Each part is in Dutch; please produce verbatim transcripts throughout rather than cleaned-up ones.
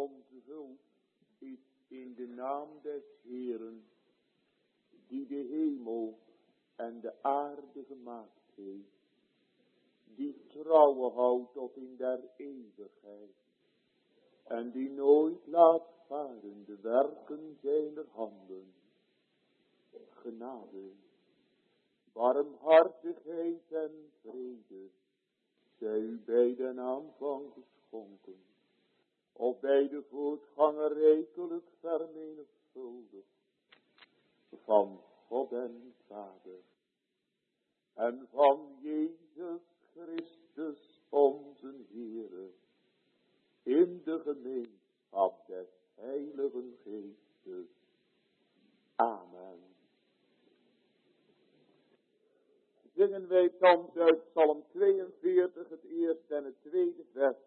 onze hulp is in de naam des Heeren, die de hemel en de aarde gemaakt heeft, die trouwe houdt tot in der eeuwigheid, en die nooit laat varen de werken zijner handen. Genade, barmhartigheid en vrede, zij u bij den aanvang geschonken, of bij de voortganger rijkelijk vermenigvuldigd, van God en Vader, en van Jezus Christus onze Heere, in de gemeenschap des Heiligen Geestes. Amen. Zingen wij thans uit Psalm tweeënveertig, het eerste en het tweede vers.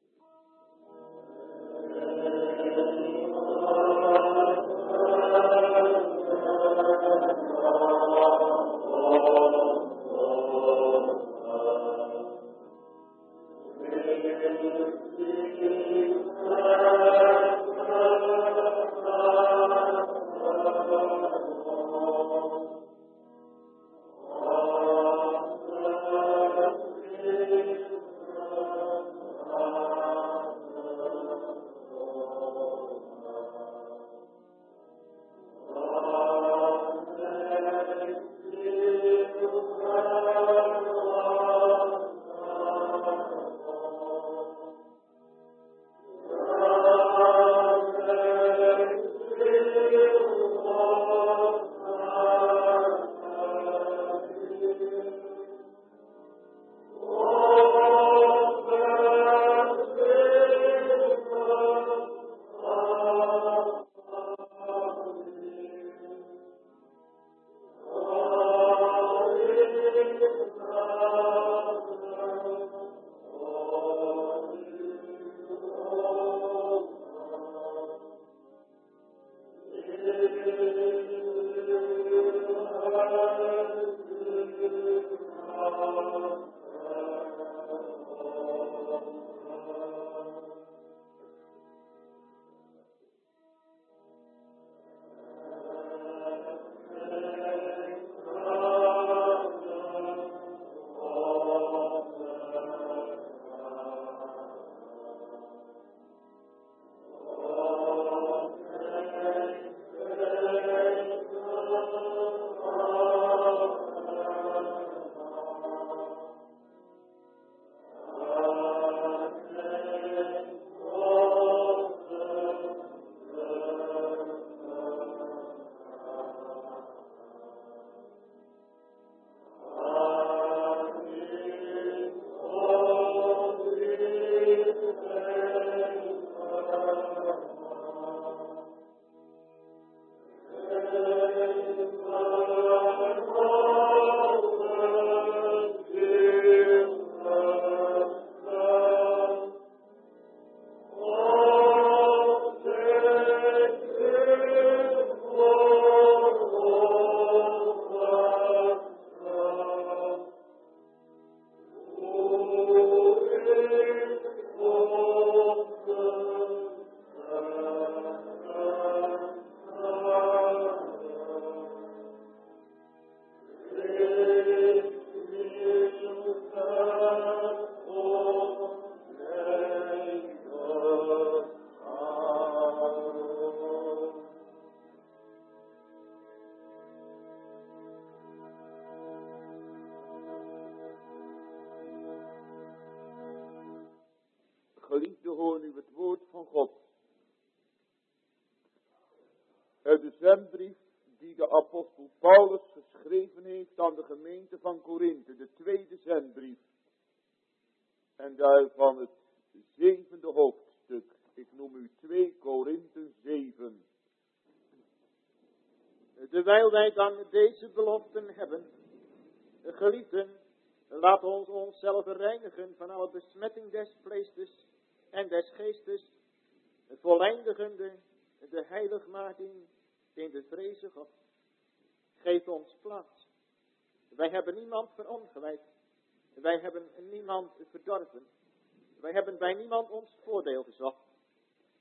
Geliefde, hoor nu het woord van God. Uit de zendbrief die de apostel Paulus geschreven heeft aan de gemeente van Korinthe, de tweede zendbrief. En daarvan het zevende hoofdstuk. Ik noem u twee Korinthe zeven. Terwijl wij dan deze beloften hebben, geliefden, laat ons onszelf reinigen van alle besmetting des vleestes en des geestes, voleindigende de heiligmaking in de vreze God. Geef ons plaats. Wij hebben niemand verongelijkt. Wij hebben niemand verdorven. Wij hebben bij niemand ons voordeel gezocht.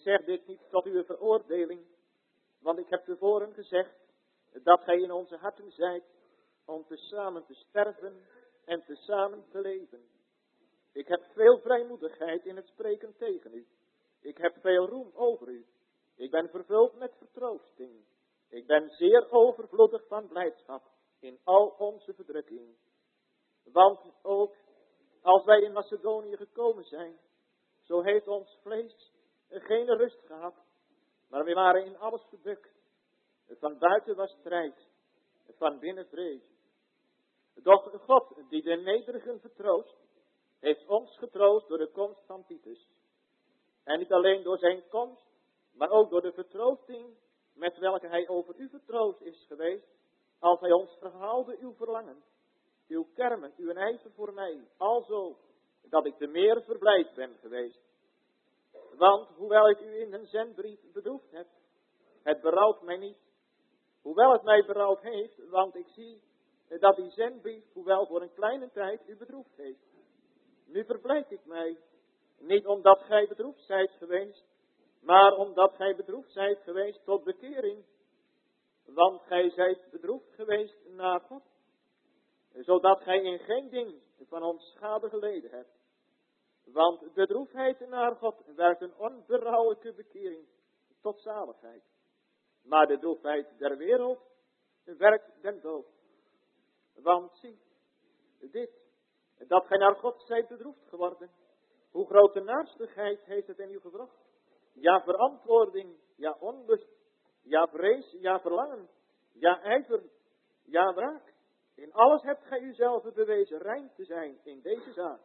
zeg dit niet tot uw veroordeling, want ik heb tevoren gezegd dat gij in onze harten zijt om tezamen te sterven en tezamen te leven. Ik heb veel vrijmoedigheid in het spreken tegen u. Ik heb veel roem over u. Ik ben vervuld met vertroosting. Ik ben zeer overvloedig van blijdschap in al onze verdrukking. Want ook als wij in Macedonië gekomen zijn, zo heeft ons vlees geen rust gehad, maar we waren in alles verdukt. Van buiten was strijd, van binnen vrees. Doch God, die de nederigen vertroost, heeft ons getroost door de komst van Titus. En niet alleen door zijn komst, maar ook door de vertroosting met welke hij over u vertroost is geweest, als hij ons verhaalde uw verlangen, uw kermen, uw ijver voor mij, alzo dat ik te meer verblijd ben geweest. Want hoewel ik u in een zendbrief bedroefd heb, het berouwt mij niet. Hoewel het mij berouwd heeft, want ik zie dat die zendbrief, hoewel voor een kleine tijd, u bedroefd heeft. Nu verblijd ik mij, niet omdat gij bedroefd zijt geweest, maar omdat gij bedroefd zijt geweest tot bekering. Want gij zijt bedroefd geweest naar God, zodat gij in geen ding van ons schade geleden hebt. Want de droefheid naar God werkt een onberouwelijke bekering tot zaligheid. Maar de droefheid der wereld werkt den dood. Want zie, dit, dat gij naar God zijt bedroefd geworden, hoe grote naarstigheid heeft het in u gebracht. Ja, verantwoording, ja, onlust, ja, vrees, ja, verlangen, ja, ijver, ja, wraak. In alles hebt gij uzelf bewezen rein te zijn in deze zaak.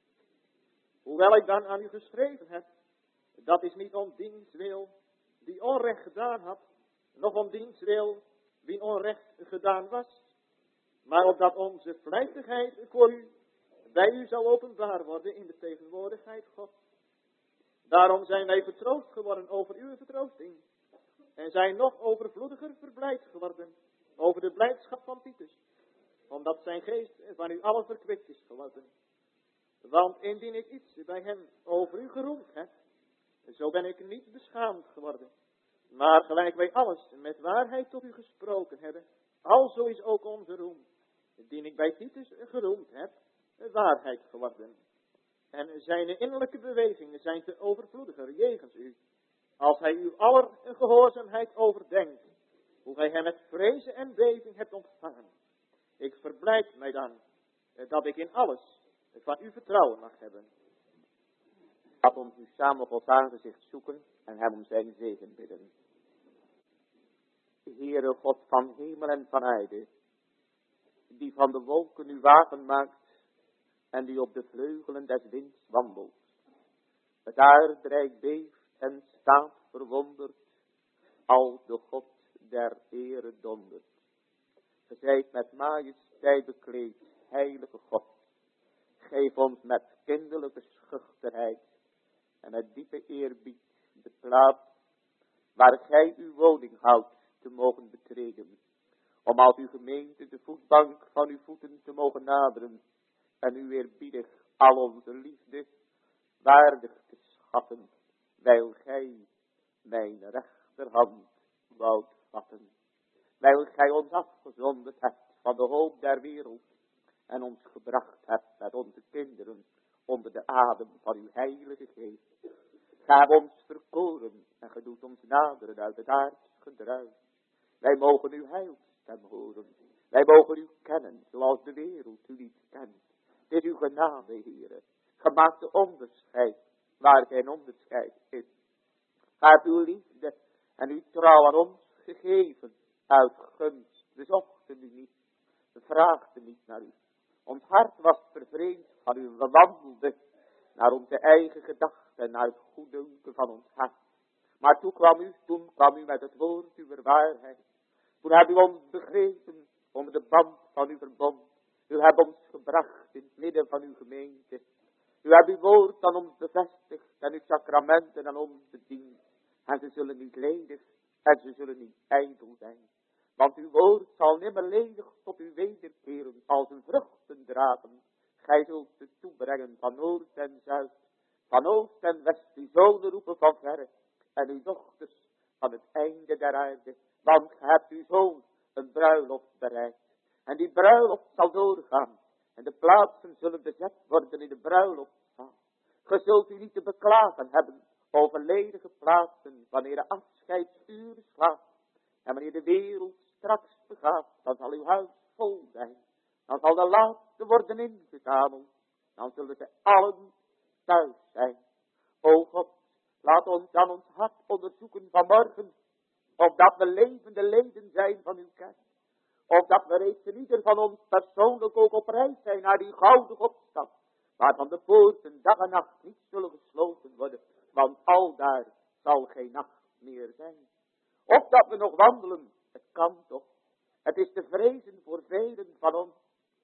Hoewel ik dan aan u geschreven heb, dat is niet om diens wil die onrecht gedaan had, nog om diens wil wie onrecht gedaan was, maar opdat onze vlijtigheid voor u bij u zal openbaar worden in de tegenwoordigheid God. Daarom zijn wij vertroost geworden over uw vertroosting en zijn nog overvloediger verblijd geworden over de blijdschap van Titus, omdat zijn geest van u allen verkwikt is geworden. Want indien ik iets bij hem over u geroemd heb, zo ben ik niet beschaamd geworden. Maar gelijk wij alles met waarheid tot u gesproken hebben, alzo is ook onze roem, die ik bij Titus geroemd heb, waarheid geworden. En zijn innerlijke bewegingen zijn te overvloediger jegens u, als hij uw aller gehoorzaamheid overdenkt, hoe gij hem met vrezen en beving hebt ontvangen. Ik verblijd mij dan, dat ik in alles van u vertrouwen mag hebben. Laat ons nu samen Gods aangezicht zoeken en hem om zijn zegen bidden. Heere God van hemel en van aarde, die van de wolken uw wagen maakt en die op de vleugelen des winds wandelt. Het aardrijk beeft en staat verwonderd, als de God der ere dondert. Ge zijt met majesteit bekleed, heilige God. Geef ons met kinderlijke schuchterheid en met diepe eerbied de plaats waar gij uw woning houdt te mogen betreden. Om als uw gemeente de voetbank van uw voeten te mogen naderen en u eerbiedig al onze liefde waardig te schatten, wijl gij mijn rechterhand woudt vatten. Wijl gij ons afgezonderd hebt van de hoop der wereld en ons gebracht hebt met onze kinderen onder de adem van uw heilige geest. Gij hebt ons verkoren en ge doet ons naderen uit het aards gedruis. Wij mogen uw heilstem horen. Wij mogen u kennen zoals de wereld u niet kent. Dit is uw genade, Heere. Ge maakt de onderscheid waar geen onderscheid is. Gij hebt uw liefde en uw trouw aan ons gegeven uit gunst. We zochten u niet. We vraagden niet naar u. Ons hart was vervreemd van u. We wandelden naar onze eigen gedachten en naar het goeddunken van ons hart. Maar toen kwam u, toen kwam u met het woord uw waarheid. Toen hebt u ons begrepen onder de band van uw verbond. U hebt ons gebracht in het midden van uw gemeente. U hebt uw woord aan ons bevestigd en uw sacramenten aan ons bediend. En ze zullen niet ledig en ze zullen niet ijdel zijn. Want uw woord zal nimmer ledig tot u wederkeren als een vruchten dragen. Gij zult ze toebrengen van noord en zuid, van oost en west, uw zonen roepen van verre. en uw dochters van het einde der aarde. Want ge hebt uw zoon een bruiloft bereid. En die bruiloft zal doorgaan. En de plaatsen zullen bezet worden in de bruiloftzaal. Ge zult u niet te beklagen hebben over ledige plaatsen wanneer de afscheidsuren slaat. En wanneer de wereld straks begaat, dan zal uw huis vol zijn. Dan zal de laatste worden ingezameld. Dan zullen ze allen thuis zijn. O God, laat ons dan ons hart onderzoeken vanmorgen. Of dat we levende leden zijn van uw kerk. Of dat we reeds in ieder van ons persoonlijk ook op reis zijn naar die gouden opstap. Waarvan de poorten dag en nacht niet zullen gesloten worden. Want al daar zal geen nacht meer zijn. Of dat we nog wandelen, het kan toch. Het is te vrezen voor velen van ons.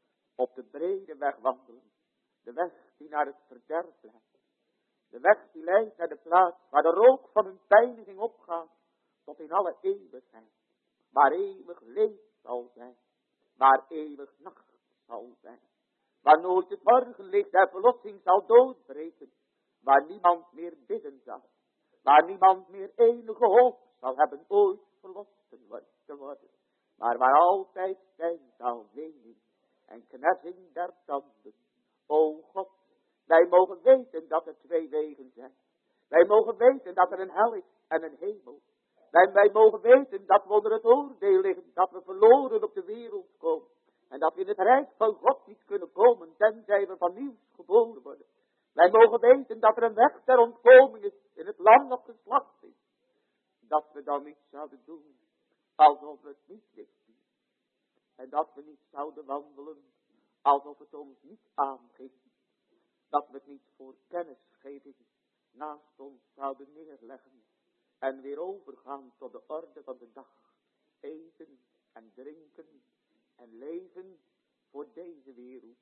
Op de brede weg wandelen. De weg die naar het verderf leidt. De weg die leidt naar de plaats waar de rook van hun pijniging opgaat. Tot in alle eeuwigheid. Waar eeuwig leed zal zijn. Waar eeuwig nacht zal zijn. Waar nooit het morgenlicht der verlossing zal doorbreken. Waar niemand meer bidden zal. Waar niemand meer enige hoop zal hebben ooit verlost te worden. Maar waar altijd zijn zal wening en knersing der tanden. O God, wij mogen weten dat er twee wegen zijn. Wij mogen weten dat er een hel is en een hemel. Wij, wij mogen weten dat we onder het oordeel liggen, dat we verloren op de wereld komen. En dat we in het rijk van God niet kunnen komen, tenzij we van nieuws geboren worden. Wij mogen weten dat er een weg ter ontkoming is in het land dat geslacht is. Dat we dan niet zouden doen, alsof we het niet wisten. En dat we niet zouden wandelen, alsof het ons niet aanging. Dat we het niet voor kennisgeving naast ons zouden neerleggen. En weer overgaan tot de orde van de dag. Eten en drinken en leven voor deze wereld.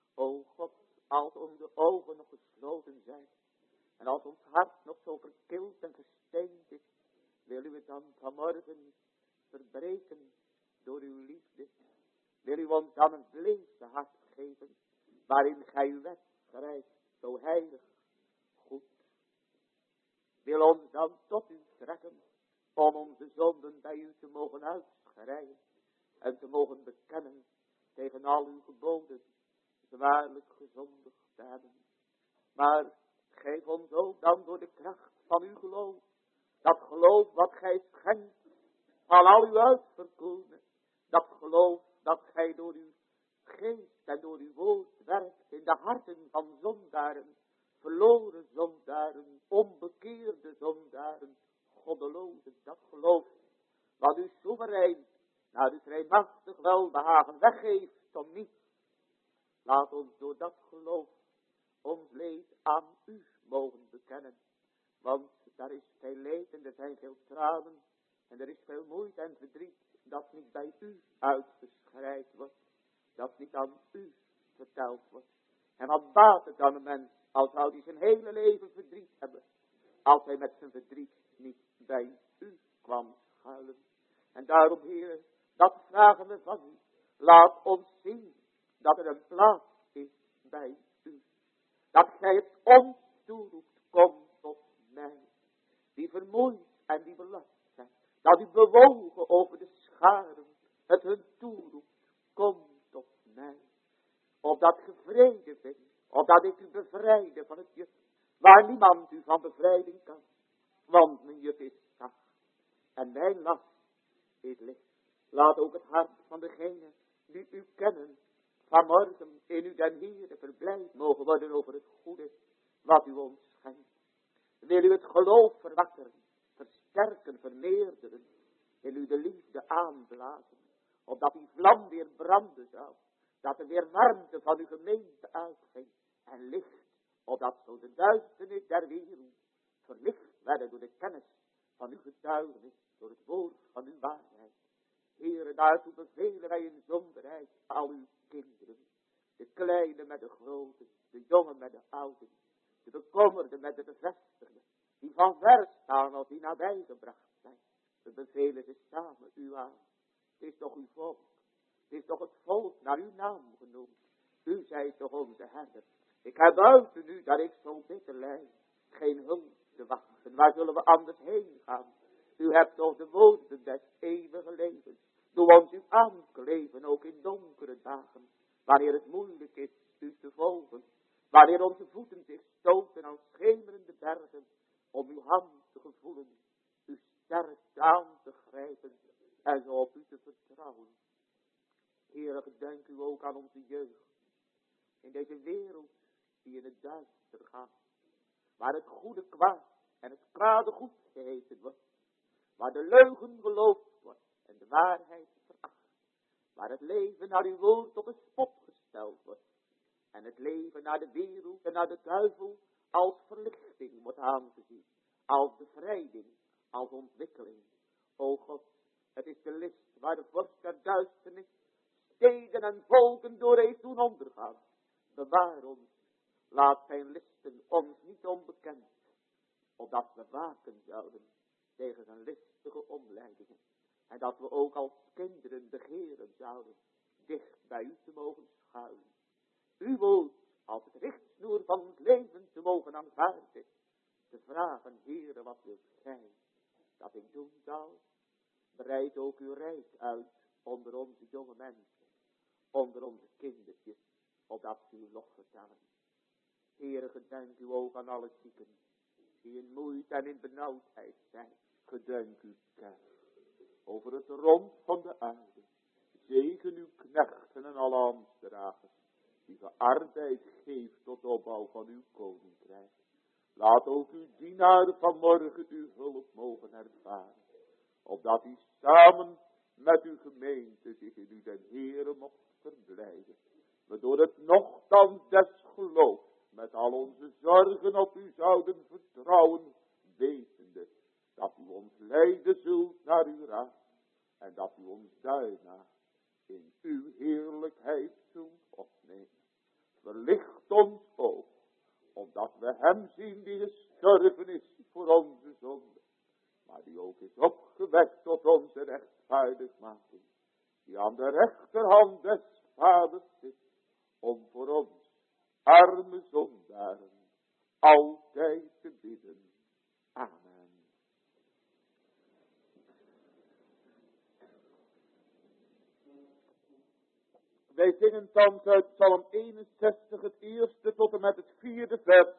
O God, als onze ogen nog gesloten zijn. En als ons hart nog zo verkild en gesteend is. Wil u het dan vanmorgen verbreken door uw liefde. Wil u ons dan een vleesje hart geven. Waarin gij uw wet schrijft, zo heilig, goed. Wil ons dan tot u trekken, om onze zonden bij u te mogen uitschreien. En te mogen bekennen tegen al uw geboden, zwaarlijk gezondigd te hebben. Maar geef ons ook dan door de kracht van uw geloof, dat geloof wat gij schenkt aan al uw uitverkorenen, dat geloof dat gij door uw geest en door uw woord werkt in de harten van zondaren, verloren zondaren, onbekeerde zondaren, goddelozen, dat geloof wat u soeverein naar uw vrijmachtig welbehagen weggeeft om niets. Laat ons door dat geloof ons leed aan u mogen bekennen. Want daar is veel leed en er zijn veel tranen. En er is veel moeite en verdriet dat niet bij u uitgeschreid wordt. Dat niet aan u verteld wordt. En wat baat het dan een mens als zou hij zijn hele leven verdriet hebben. Als hij met zijn verdriet niet bij u kwam schuilen. En daarom, Heer, dat vragen we van u. Laat ons zien dat er een plaats is bij u. Dat gij het ons toeroept, kom tot mij. Die vermoeid en die belast zijn. Dat u bewogen over de scharen het hun toeroept, kom tot mij. Opdat ge vrede vindt, opdat ik u bevrijde van het juk, waar niemand u van bevrijding kan. Want mijn juk is zacht en mijn last is licht. Laat ook het hart van degene die u kennen, vanmorgen in u den Heere verblijd mogen worden over het goede wat u ons schenkt. Wil u het geloof verwakkeren, versterken, vermeerderen, in u de liefde aanblazen, opdat die vlam weer branden zou, dat er weer warmte van uw gemeente uitging en licht, opdat zo de duisternis der wereld verlicht werden door de kennis van uw getuigenis, door het woord van uw waarheid. Heere, daartoe bevelen wij in zonderheid al uw kinderen, de kleine met de grote, de jongen met de ouden, de bekommerde met de bevestigden, die van ver staan of die nabij gebracht zijn. We bevelen ze samen u aan. Het is toch uw volk, het is toch het volk naar uw naam genoemd. U zijt toch onze herder. Ik heb buiten u dat ik zo bitter lijd, geen hulp te wachten. waar zullen we anders heen gaan? U hebt toch de woorden des eeuwige levens. Doe ons u aankleven, ook in donkere dagen. Wanneer het moeilijk is u te volgen. Wanneer onze voeten zich stoten aan schemerende bergen. Om uw hand te gevoelen. U sterk aan te grijpen. En zo op u te vertrouwen. Heere, gedenk u ook aan onze jeugd. In deze wereld die in het duister gaat. Waar het goede kwaad en het kwade goed geheten wordt. Waar de leugen geloofd wordt en de waarheid veracht. Waar het leven naar uw woord op een spot gesteld wordt. En het leven naar de wereld en naar de duivel als verlichting wordt aangezien. Als bevrijding, als ontwikkeling. O God, het is de list waar de vorst der duisternis steden en volken door heeft doen ondergaan. Bewaar ons, laat zijn listen ons niet onbekend. Opdat we waken zouden tegen zijn listige omleidingen. En dat we ook als kinderen begeren zouden dicht bij u te mogen schuilen. U woord als het richtsnoer van ons leven te mogen aanvaarden. Te vragen, Heere, wat wilt gij dat ik doen zal? Breid ook uw rijk uit onder onze jonge mensen, onder onze kindertjes, opdat ze uw lof vertellen. Heere, gedenk u ook aan alle zieken, die in moeite en in benauwdheid zijn. Gedenk u, kerk, over het rond van de aarde. Zegen uw knechten en alle ambtsdragers, die ge arbeid geeft tot opbouw van uw koninkrijk. Laat ook uw dienaar vanmorgen uw hulp mogen ervaren, opdat hij samen met uw gemeente zich in u den Heere mocht verblijden. We door het nochtans des geloofs met al onze zorgen op u zouden vertrouwen, wetende dat u ons leiden zult naar uw raad en dat u ons daarna in uw heerlijkheid zult opnemen. Verlicht ons oog, omdat we hem zien die gestorven is voor onze zonde, maar die ook is opgewekt tot onze rechtvaardigmaking, die aan de rechterhand des Vaders zit, om voor ons, arme zondaren, altijd te bidden. Amen. Wij zingen thans uit Psalm eenenzestig het eerste tot en met het vierde vers.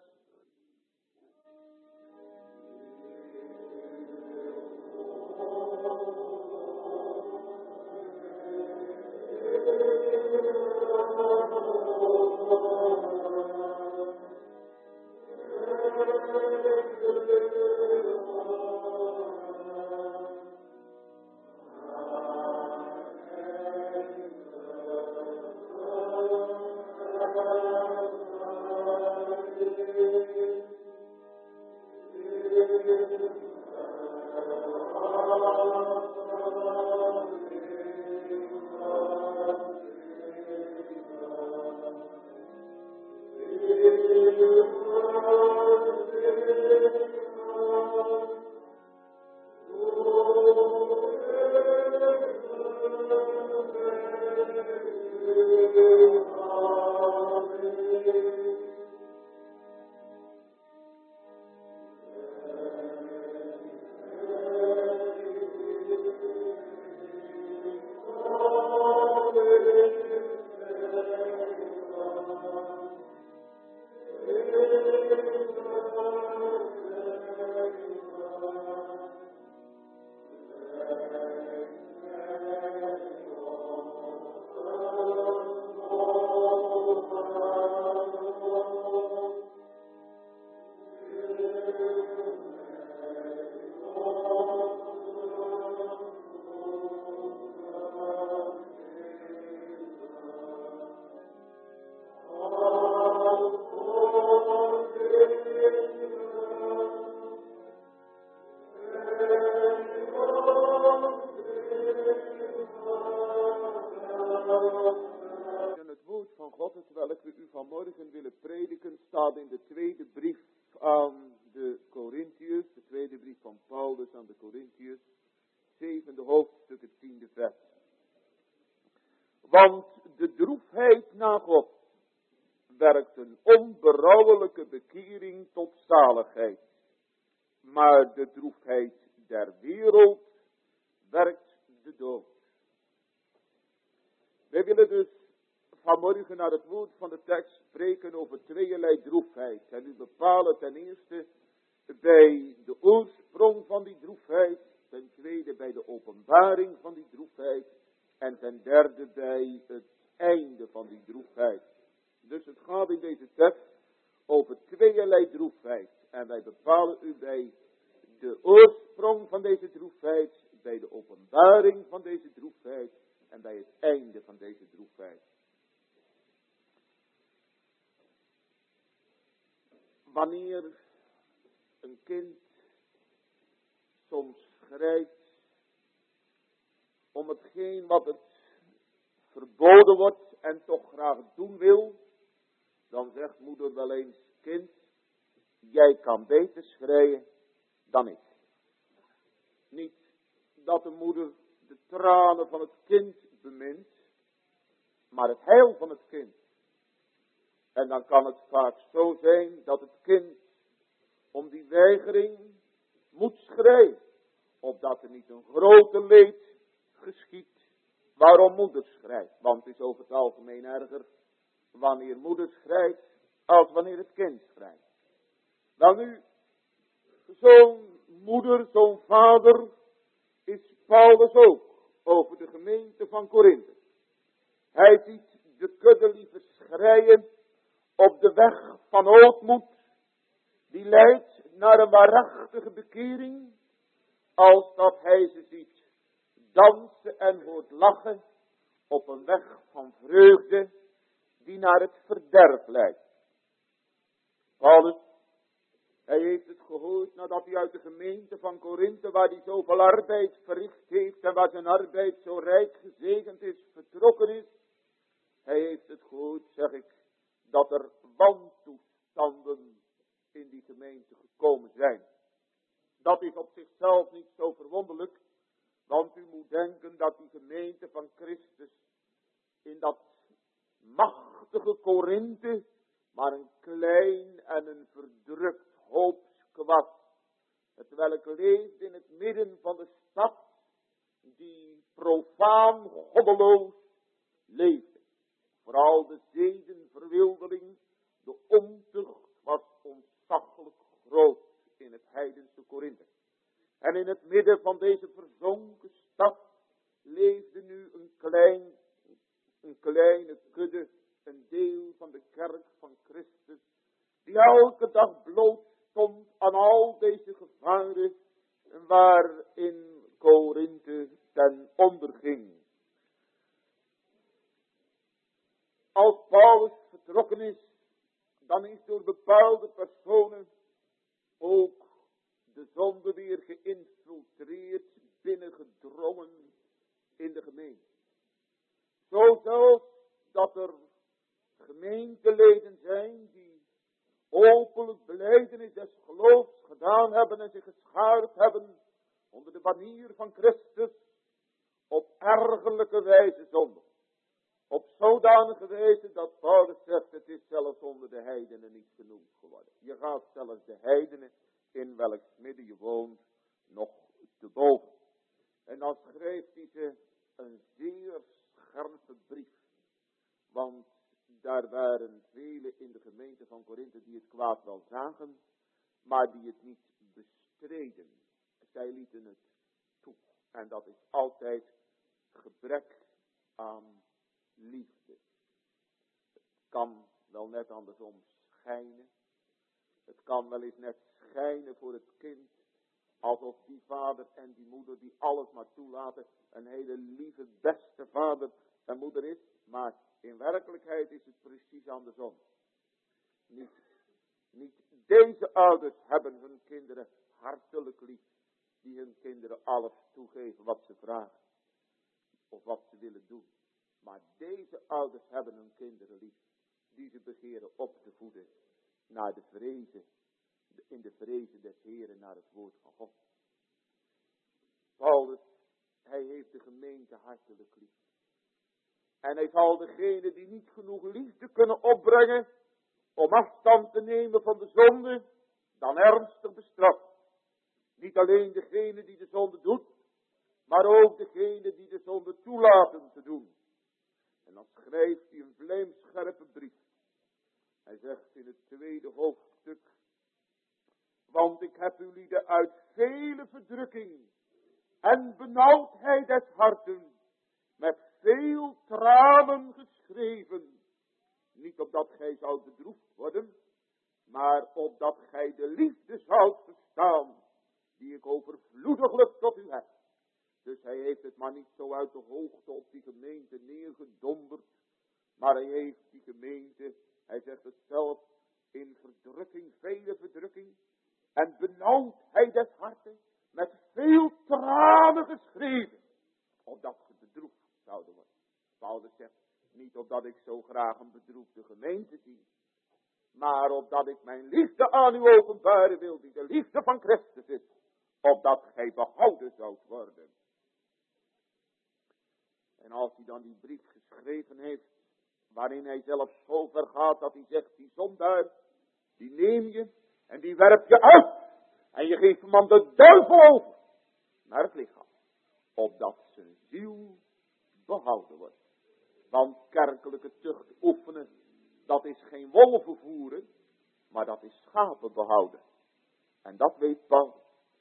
Want de droefheid naar God werkt een onberouwelijke bekering tot zaligheid. maar de droefheid der wereld werkt de dood. Wij willen dus vanmorgen naar het woord van de tekst spreken over tweeërlei droefheid. En u bepalen ten eerste bij de oorsprong van die droefheid, ten tweede bij de openbaring van die droefheid en ten derde bij het einde van die droefheid. Dus het gaat in deze tekst over tweeërlei droefheid. En wij bepalen u bij de oorsprong van deze droefheid, bij de openbaring van deze droefheid en bij het einde van deze droefheid. Wanneer een kind soms schrijft om hetgeen wat het verboden wordt en toch graag doen wil, dan zegt moeder wel eens: kind, jij kan beter schreien dan ik. Niet dat de moeder de tranen van het kind bemint, maar het heil van het kind. En dan kan het vaak zo zijn dat het kind om die weigering moet schreien, opdat er niet een grote leed geschiet. Waarom moeder schrijft? Want het is over het algemeen erger wanneer moeder schrijft als wanneer het kind schrijft. Dan nu, zo'n moeder, zo'n vader is Paulus ook over de gemeente van Korinthe. Hij ziet de kudde liever schreien op de weg van ootmoed, die leidt naar een waarachtige bekering, als dat hij ze ziet dansen en hoort lachen op een weg van vreugde, die naar het verderf leidt. Paulus, hij heeft het gehoord nadat hij uit de gemeente van Korinthe, waar hij zoveel arbeid verricht heeft en waar zijn arbeid zo rijk gezegend is, vertrokken is. Hij heeft het gehoord, zeg ik, dat er wantoestanden in die gemeente gekomen zijn. Dat is op zichzelf niet zo verwonderlijk, want u moet denken dat die gemeente van Christus in dat machtige Korinthe maar een klein en een verdrukt hoopske was, het welk leeft in het midden van de stad die profaan goddeloos leefde. Vooral de zedenverwildering, de ontucht was ontzaglijk groot in het heidense Korinthe. En in het midden van deze verzonken stad leefde nu een klein, een kleine kudde, een deel van de kerk van Christus, die elke dag bloot stond aan al deze gevaren waarin Korinthe ten onder ging. Als Paulus vertrokken is, dan is door bepaalde personen ook de zonde weer geïnfiltreerd, binnengedrongen in de gemeente. Zo zelfs dat er gemeenteleden zijn die openlijk belijdenis des geloofs gedaan hebben en zich geschaard hebben onder de banier van Christus, op ergerlijke wijze zonde. Op zodanige wijze dat Paulus zegt, het is zelfs onder de heidenen niet genoemd geworden. Je gaat zelfs de heidenen in welks midden je woont nog te boven. En dan schrijft hij ze een zeer scherpe brief. Want daar waren velen in de gemeente van Korinthe die het kwaad wel zagen, maar die het niet bestreden. Zij lieten het toe. En dat is altijd gebrek aan liefde. Het kan wel net andersom schijnen. Het kan wel eens net schijnen voor het kind, alsof die vader en die moeder die alles maar toelaten, een hele lieve, beste vader en moeder is. Maar in werkelijkheid is het precies andersom. Niet, niet deze ouders hebben hun kinderen hartelijk lief, die hun kinderen alles toegeven wat ze vragen. Of wat ze willen doen. Maar deze ouders hebben hun kinderen lief, die ze begeren op te voeden naar de vrezen, in de vrezen des Heren, naar het woord van God. Paulus, hij heeft de gemeente hartelijk lief. En hij zal degene die niet genoeg liefde kunnen opbrengen om afstand te nemen van de zonde, dan ernstig bestraffen. Niet alleen degene die de zonde doet, maar ook degene die de zonde toelaten te doen. En dan schrijft hij een vlijmscherpe brief. Hij zegt in het tweede hoofdstuk, want ik heb jullie uit vele verdrukking en benauwdheid des harten met veel tranen geschreven. Niet opdat gij zoudt bedroefd worden, maar opdat gij de liefde zoudt verstaan, die ik overvloediglijk tot u heb. Dus hij heeft het maar niet zo uit de hoogte op die gemeente neergedonderd, maar hij heeft die gemeente, hij zegt het zelf, in verdrukking, vele verdrukking, en benauwdheid des harten, met veel tranen geschreven, opdat ze bedroefd zouden worden. Paulus zegt, niet opdat ik zo graag een bedroefde gemeente zie, maar opdat ik mijn liefde aan u openbaren wil, die de liefde van Christus is, opdat gij behouden zoudt worden. En als hij dan die brief geschreven heeft, waarin hij zelf zo ver gaat dat hij zegt, die zondaar, die neem je en die werp je uit. En je geeft hem aan de duivel over, naar het lichaam, opdat zijn ziel behouden wordt. Want kerkelijke tucht oefenen, dat is geen wolven voeren, maar dat is schapen behouden. En dat weet Paulus.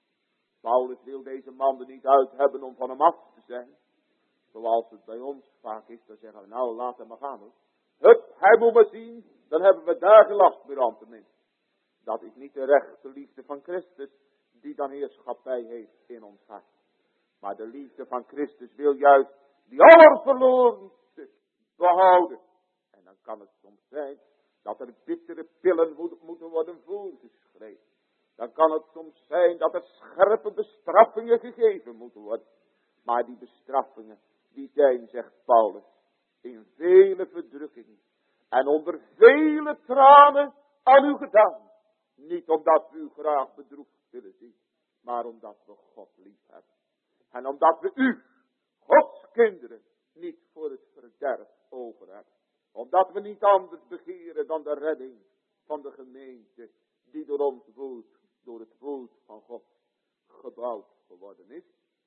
Paulus wil deze man er niet uit hebben om van hem af te zijn. Zoals het bij ons vaak is, dan zeggen we, nou laat hem maar gaan hoor. Hup, hij moet maar zien, dan hebben we daar geen last meer aan tenminste. Dat is niet de rechte liefde van Christus, die dan heerschappij heeft in ons hart. Maar de liefde van Christus wil juist die allerverlorenste behouden. En dan kan het soms zijn dat er bittere pillen moeten worden voorgeschreven. Dan kan het soms zijn dat er scherpe bestraffingen gegeven moeten worden. Maar die bestraffingen, die zijn, zegt Paulus, in vele verdrukkingen en onder vele tranen aan u gedaan. Niet omdat we u graag bedroefd willen zien, maar omdat we God lief hebben. En omdat we u, Gods kinderen, niet voor het verderf over hebben. Omdat we niet anders begeren dan de redding van de gemeente, die door ons woord, door het woord van God, gebouwd geworden is.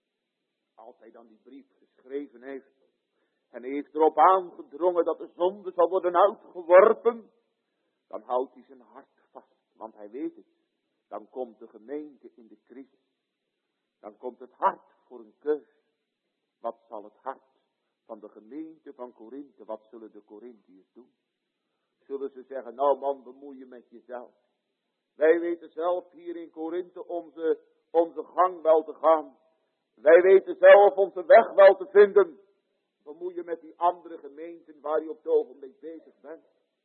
Als hij dan die brief geschreven heeft, en hij heeft erop aangedrongen dat de zonde zal worden uitgeworpen, dan houdt hij zijn hart vast. Want hij weet het. Dan komt de gemeente in de crisis. Dan komt het hart voor een keus. Wat zal het hart van de gemeente van Korinthe, wat zullen de Korinthiërs doen? Zullen ze zeggen, nou man, bemoei je met jezelf. Wij weten zelf hier in Korinthe onze, onze gang wel te gaan. Wij weten zelf onze weg wel te vinden. Bemoei je met die andere gemeenten waar je op het ogenblik bezig bent.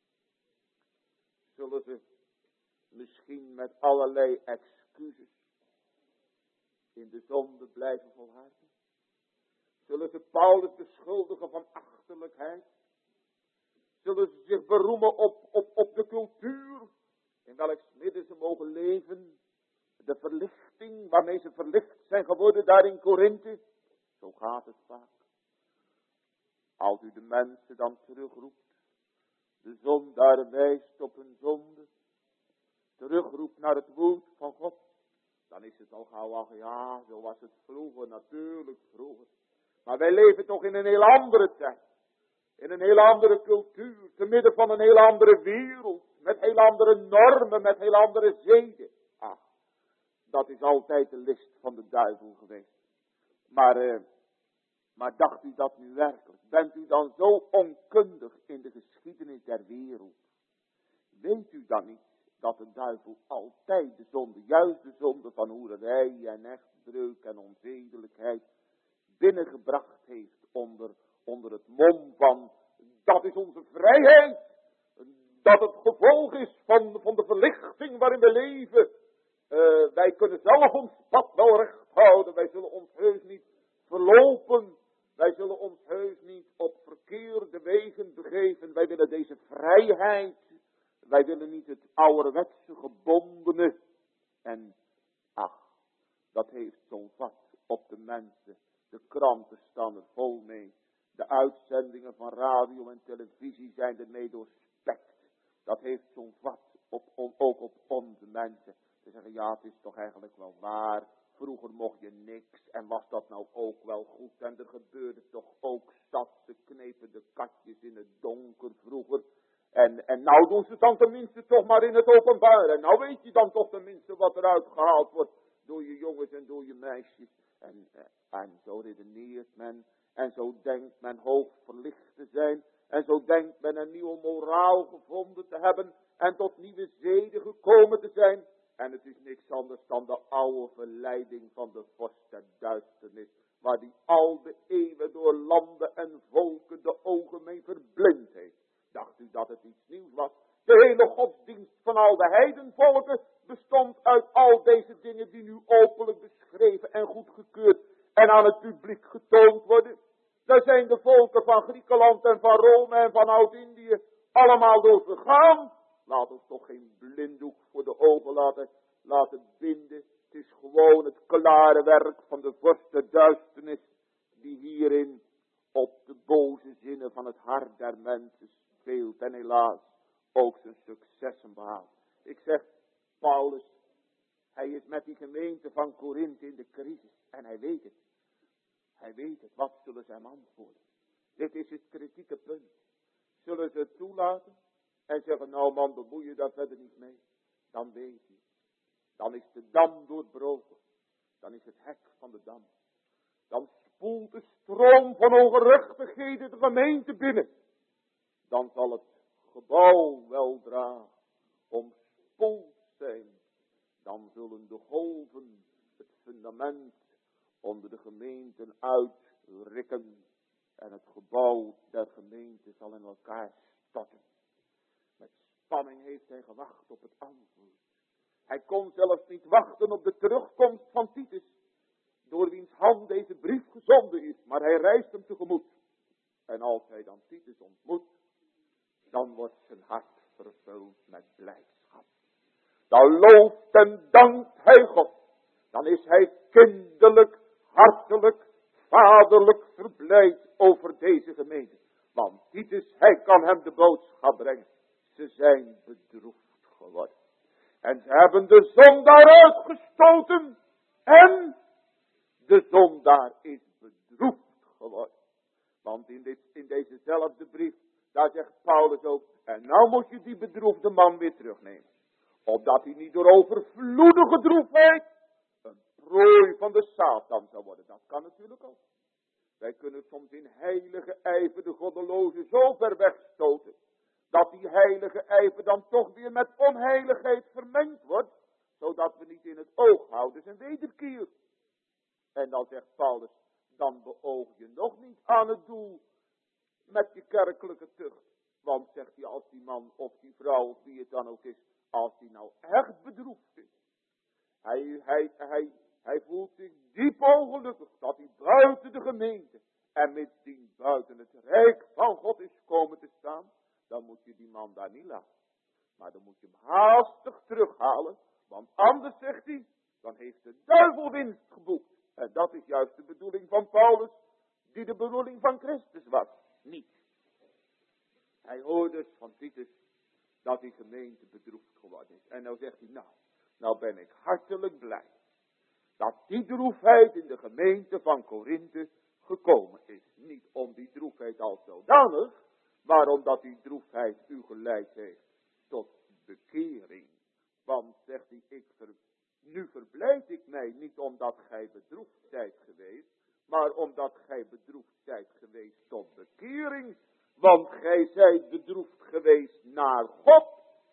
Zullen ze misschien met allerlei excuses in de zonde blijven volharden? Zullen ze Paulus beschuldigen van achterlijkheid? Zullen ze zich beroemen op, op, op de cultuur in welks midden ze mogen leven? De verlichting waarmee ze verlicht zijn geworden daar in Korinthe? Zo gaat het vaak. Als u de mensen dan terugroept, de zondaar wijst op hun zonde, terugroept naar het woord van God, dan is het al gauw, ach ja, zo was het vroeger, natuurlijk vroeger. Maar wij leven toch in een heel andere tijd, in een heel andere cultuur, te midden van een heel andere wereld, met heel andere normen, met heel andere zeden. Ach, dat is altijd de list van de duivel geweest. Maar, eh, maar dacht u dat nu werkelijk? Bent u dan zo onkundig in de geschiedenis der wereld? Weet u dan niet dat de duivel altijd de zonde, juist de zonde van hoererij en echtbreuk en onzedelijkheid, binnengebracht heeft onder, onder het mom van, dat is onze vrijheid, dat het gevolg is van, van de verlichting waarin we leven. Uh, wij kunnen zelf ons pad wel recht houden, wij zullen ons heus niet verlopen, wij zullen ons heus niet op verkeerde wegen begeven, wij willen deze vrijheid, wij willen niet het ouderwetse gebondene. En ach, dat heeft zo'n vat op de mensen. De kranten staan er vol mee. De uitzendingen van radio en televisie zijn ermee doorspekt. Dat heeft zo'n vat op, op, ook op onze mensen. Ze zeggen, ja, het is toch eigenlijk wel waar. vroeger mocht je niks en was dat nou ook wel goed. En er gebeurde toch ook zat, ze knepen de katjes in het donker vroeger. En, en nou doen ze het dan tenminste toch maar in het openbaar. En nou weet je dan toch tenminste wat eruit gehaald wordt door je jongens en door je meisjes. En, en zo redeneert men. En zo denkt men hoog verlicht te zijn. En zo denkt men een nieuwe moraal gevonden te hebben. En tot nieuwe zeden gekomen te zijn. En het is niks anders dan de oude verleiding van de vorst der duisternis. Waar die al de eeuwen door landen en volken de ogen mee verblind heeft. Dacht u dat het iets nieuws was? De hele godsdienst van al de heidenvolken bestond uit al deze dingen die nu openlijk beschreven en goedgekeurd en aan het publiek getoond worden. Daar zijn de volken van Griekenland en van Rome en van Oud-Indië allemaal door vergaan. Laat ons toch geen blinddoek voor de ogen laten, laten binden. Het is gewoon het klare werk van de vorst der duisternis die hierin op de boze zinnen van het hart der mensen speelt en helaas ook zijn successen behaalt. Ik zeg, Paulus, hij is met die gemeente van Korinthe in de crisis en hij weet het. Hij weet het, wat zullen ze hem antwoorden? Dit is het kritieke punt. Zullen ze het toelaten en zeggen, nou man, bemoei je daar verder niet mee. Dan weet je, dan is de dam doorbroken. Dan is het hek van de dam. Dan spoelt de stroom van ongerechtigheden de gemeente binnen. Dan zal het gebouw weldra omspoeld zijn. Dan zullen de golven het fundament onder de gemeenten uitrikken. En het gebouw der gemeente zal in elkaar storten. Met spanning heeft hij gewacht op het antwoord. Hij kon zelfs niet wachten op de terugkomst van Titus. Door wiens hand deze brief gezonden is. Maar hij reist hem tegemoet. En als hij dan Titus ontmoet, dan wordt zijn hart vervuld met blijdschap. Dan looft en dankt hij God. Dan is hij kinderlijk, hartelijk, vaderlijk verblijd over deze gemeente. Want Titus, hij kan hem de boodschap brengen. Ze zijn bedroefd geworden. En ze hebben de zondaar uitgestoten. En de zondaar is bedroefd geworden. Want in, dit, in dezezelfde brief, daar zegt Paulus ook, en nou moet je die bedroefde man weer terugnemen. Opdat hij niet door overvloedige droefheid een prooi van de Satan zou worden. Dat kan natuurlijk ook. Wij kunnen soms in heilige ijver de goddeloze zo ver wegstoten, dat die heilige ijver dan toch weer met onheiligheid vermengd wordt, zodat we niet in het oog houden zijn wederkeer. En dan zegt Paulus, dan beoog je nog niet aan het doel met je kerkelijke tucht. Want zegt hij, als die man of die vrouw of wie het dan ook is, als die nou echt bedroefd is. Hij, hij, hij, hij voelt zich diep ongelukkig dat hij buiten de gemeente en mitsdien buiten het rijk van God is komen te staan. Dan moet je die man daar niet laten. Maar dan moet je hem haastig terughalen. Want anders, zegt hij, dan heeft de duivel winst geboekt. En dat is juist de bedoeling van Paulus, die de bedoeling van Christus was. Niet. Hij hoort dus van Titus dat die gemeente bedroefd geworden is. En nou zegt hij, nou, nou ben ik hartelijk blij dat die droefheid in de gemeente van Korinthe gekomen is. Niet om die droefheid als zodanig, maar omdat die droefheid u geleid heeft tot bekering. Want, zegt hij, ik ver, nu verblijd ik mij niet omdat gij bedroefd zijt geweest, maar omdat gij bedroefd zijt geweest tot bekering. Want gij zijt bedroefd geweest naar God,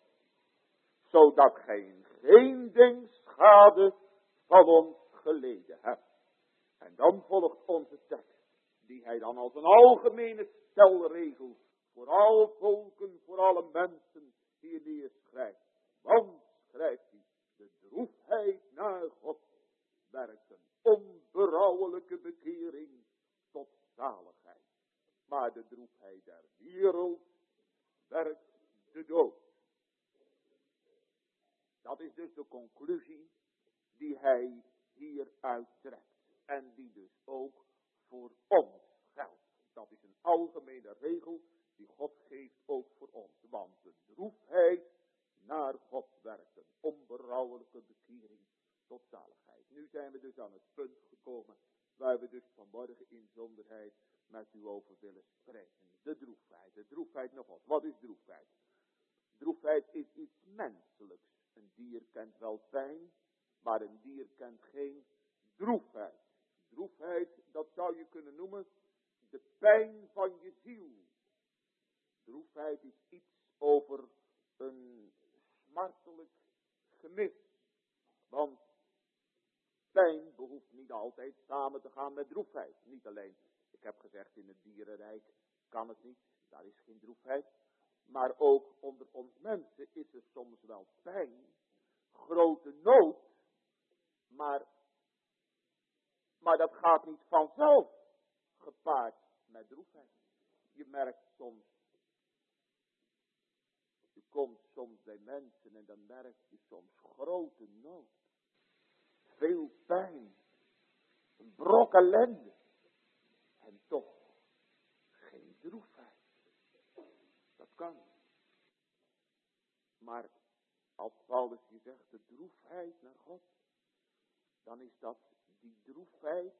zodat gij in geen ding schade van ons geleden hebt. En dan volgt onze tekst, die hij dan als een algemene stelregel voor alle volken, voor alle mensen hier neerschrijft. Want, schrijft hij, de droefheid naar God werkt een onberouwelijke bekering tot zaligheid. Maar de droefheid der wereld werkt de dood. Dat is dus de conclusie die hij hier uittrekt. En die dus ook voor ons geldt. Dat is een algemene regel die God geeft ook voor ons. Want de droefheid naar God werkt een onberouwelijke bekering tot zaligheid. Nu zijn we we dus aan het punt gekomen waar we dus vanmorgen in zonderheid met u over willen spreken. De droefheid. De droefheid nog wat. Wat is droefheid? Droefheid is iets menselijks. Een dier kent wel pijn, maar een dier kent geen droefheid. Droefheid, dat zou je kunnen noemen de pijn van je ziel. Droefheid is iets over een smartelijk gemis. Want pijn behoeft niet altijd samen te gaan met droefheid. Niet alleen, ik heb gezegd, in het dierenrijk kan het niet, daar is geen droefheid. Maar ook onder ons mensen is er soms wel pijn, grote nood, maar, maar dat gaat niet vanzelf gepaard met droefheid. Je merkt soms, je komt soms bij mensen en dan merk je soms grote nood, veel pijn, een brok ellende en toch geen droefheid. Dat kan. Maar als Paulus hier zegt de droefheid naar God, dan is dat die droefheid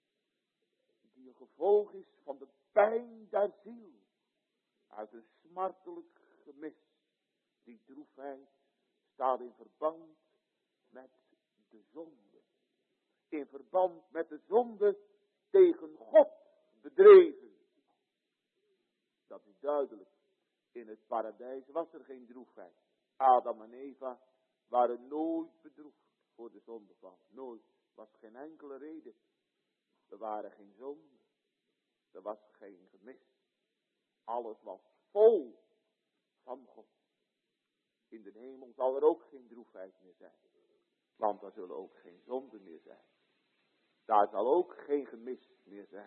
die een gevolg is van de pijn der ziel. Uit een smartelijk gemis. Die droefheid staat in verband met de zonde. In verband met de zonde tegen God bedreven. Dat is duidelijk. In het paradijs was er geen droefheid. Adam en Eva waren nooit bedroefd voor de zondeval. Nooit. Er was geen enkele reden. Er waren geen zonden. Er was geen gemis. Alles was vol van God. In de hemel zal er ook geen droefheid meer zijn. Want er zullen ook geen zonden meer zijn. Daar zal ook geen gemis meer zijn.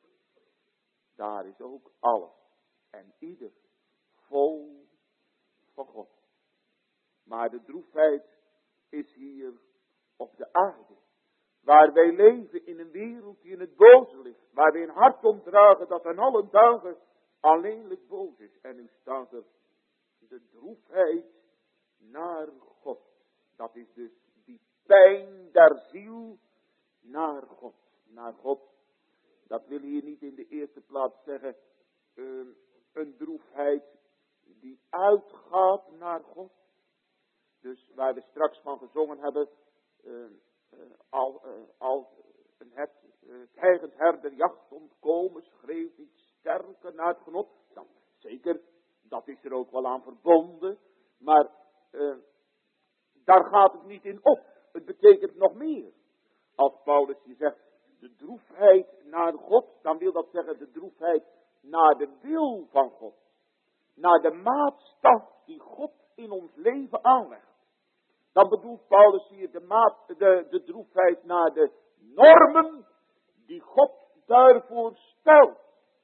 Daar is ook alles en ieder vol van God. Maar de droefheid is hier op de aarde. Waar wij leven in een wereld die in het boze ligt. Waar wij een hart omdragen dat aan alle dagen alleenlijk boos is. En nu staat er de droefheid naar God. Dat is dus die pijn der ziel naar God. Naar God. Dat wil hier niet in de eerste plaats zeggen uh, een droefheid die uitgaat naar God. Dus waar we straks van gezongen hebben, uh, uh, al, uh, al een het, uh, krijgend herder jacht ontkomen, schreeuwt niet sterker naar het genot. Dan, zeker, dat is er ook wel aan verbonden, maar uh, daar gaat het niet in op. Het betekent nog meer. Als Paulus hier zegt, de droefheid naar God, dan wil dat zeggen de droefheid naar de wil van God. Naar de maatstaf die God in ons leven aanlegt. Dan bedoelt Paulus hier de, maat, de, de droefheid naar de normen die God daarvoor stelt.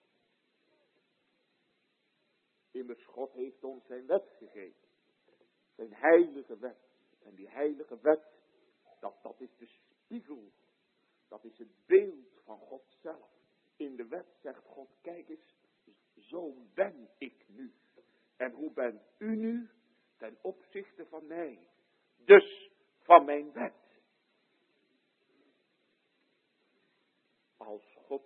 Immers God heeft ons zijn wet gegeven. Zijn heilige wet. En die heilige wet, dat, dat is de spiegel. Dat is het beeld van God zelf. In de wet zegt God, kijk eens, zo ben ik nu. En hoe bent u nu ten opzichte van mij? Dus van mijn wet. Als God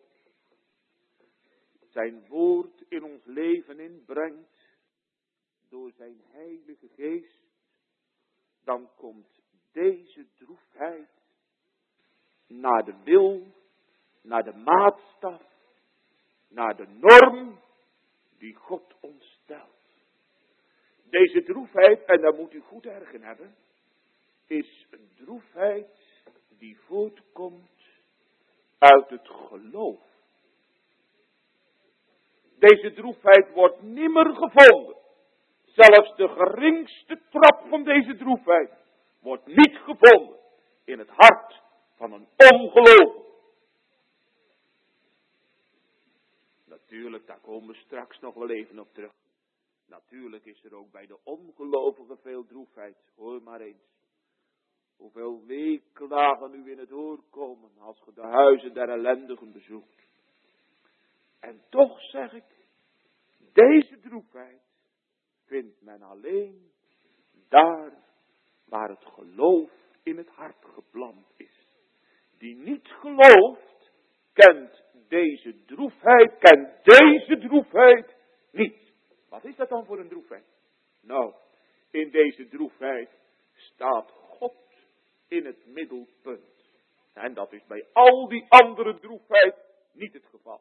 zijn woord in ons leven inbrengt, door zijn heilige geest, dan komt deze droefheid naar de wil, naar de maatstaf, naar de norm die God ons stelt. Deze droefheid, en daar moet u goed erg in hebben, is een droefheid die voortkomt uit het geloof. Deze droefheid wordt nimmer gevonden. Zelfs de geringste trap van deze droefheid wordt niet gevonden in het hart van een ongelovige. Natuurlijk, daar komen we straks nog wel even op terug. Natuurlijk is er ook bij de ongelovigen veel droefheid. Hoor maar eens. Hoeveel weeklagen u in het oor komen als ge de huizen der ellendigen bezoekt. En toch zeg ik, deze droefheid vindt men alleen daar waar het geloof in het hart geplant is. die niet gelooft, kent deze droefheid, kent deze droefheid niet. Wat is dat dan voor een droefheid? Nou, in deze droefheid staat God in het middelpunt. En dat is bij al die andere droefheid niet het geval.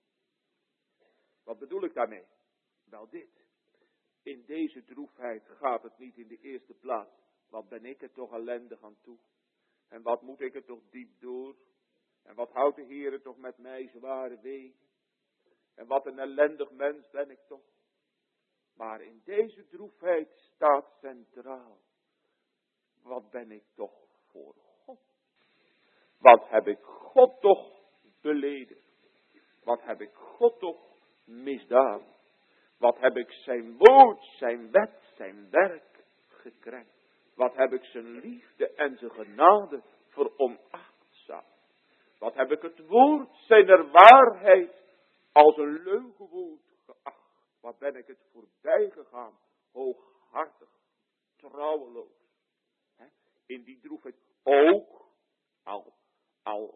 Wat bedoel ik daarmee? Wel dit. In deze droefheid gaat het niet in de eerste plaats. Wat ben ik er toch ellendig aan toe? En wat moet ik er toch diep door? En wat houdt de Heer toch met mij zware wegen? En wat een ellendig mens ben ik toch? Maar in deze droefheid staat centraal. Wat ben ik toch voor God? Wat heb ik God toch beleden? Wat heb ik God toch misdaan? Wat heb ik zijn woord, zijn wet, zijn werk gekrenkt? Wat heb ik zijn liefde en zijn genade veronachtzaamd? Wat heb ik het woord zijner waarheid als een leugenwoord geacht? Wat ben ik het voorbij gegaan, hooghartig, trouweloos. He? In die droefheid ook, al, al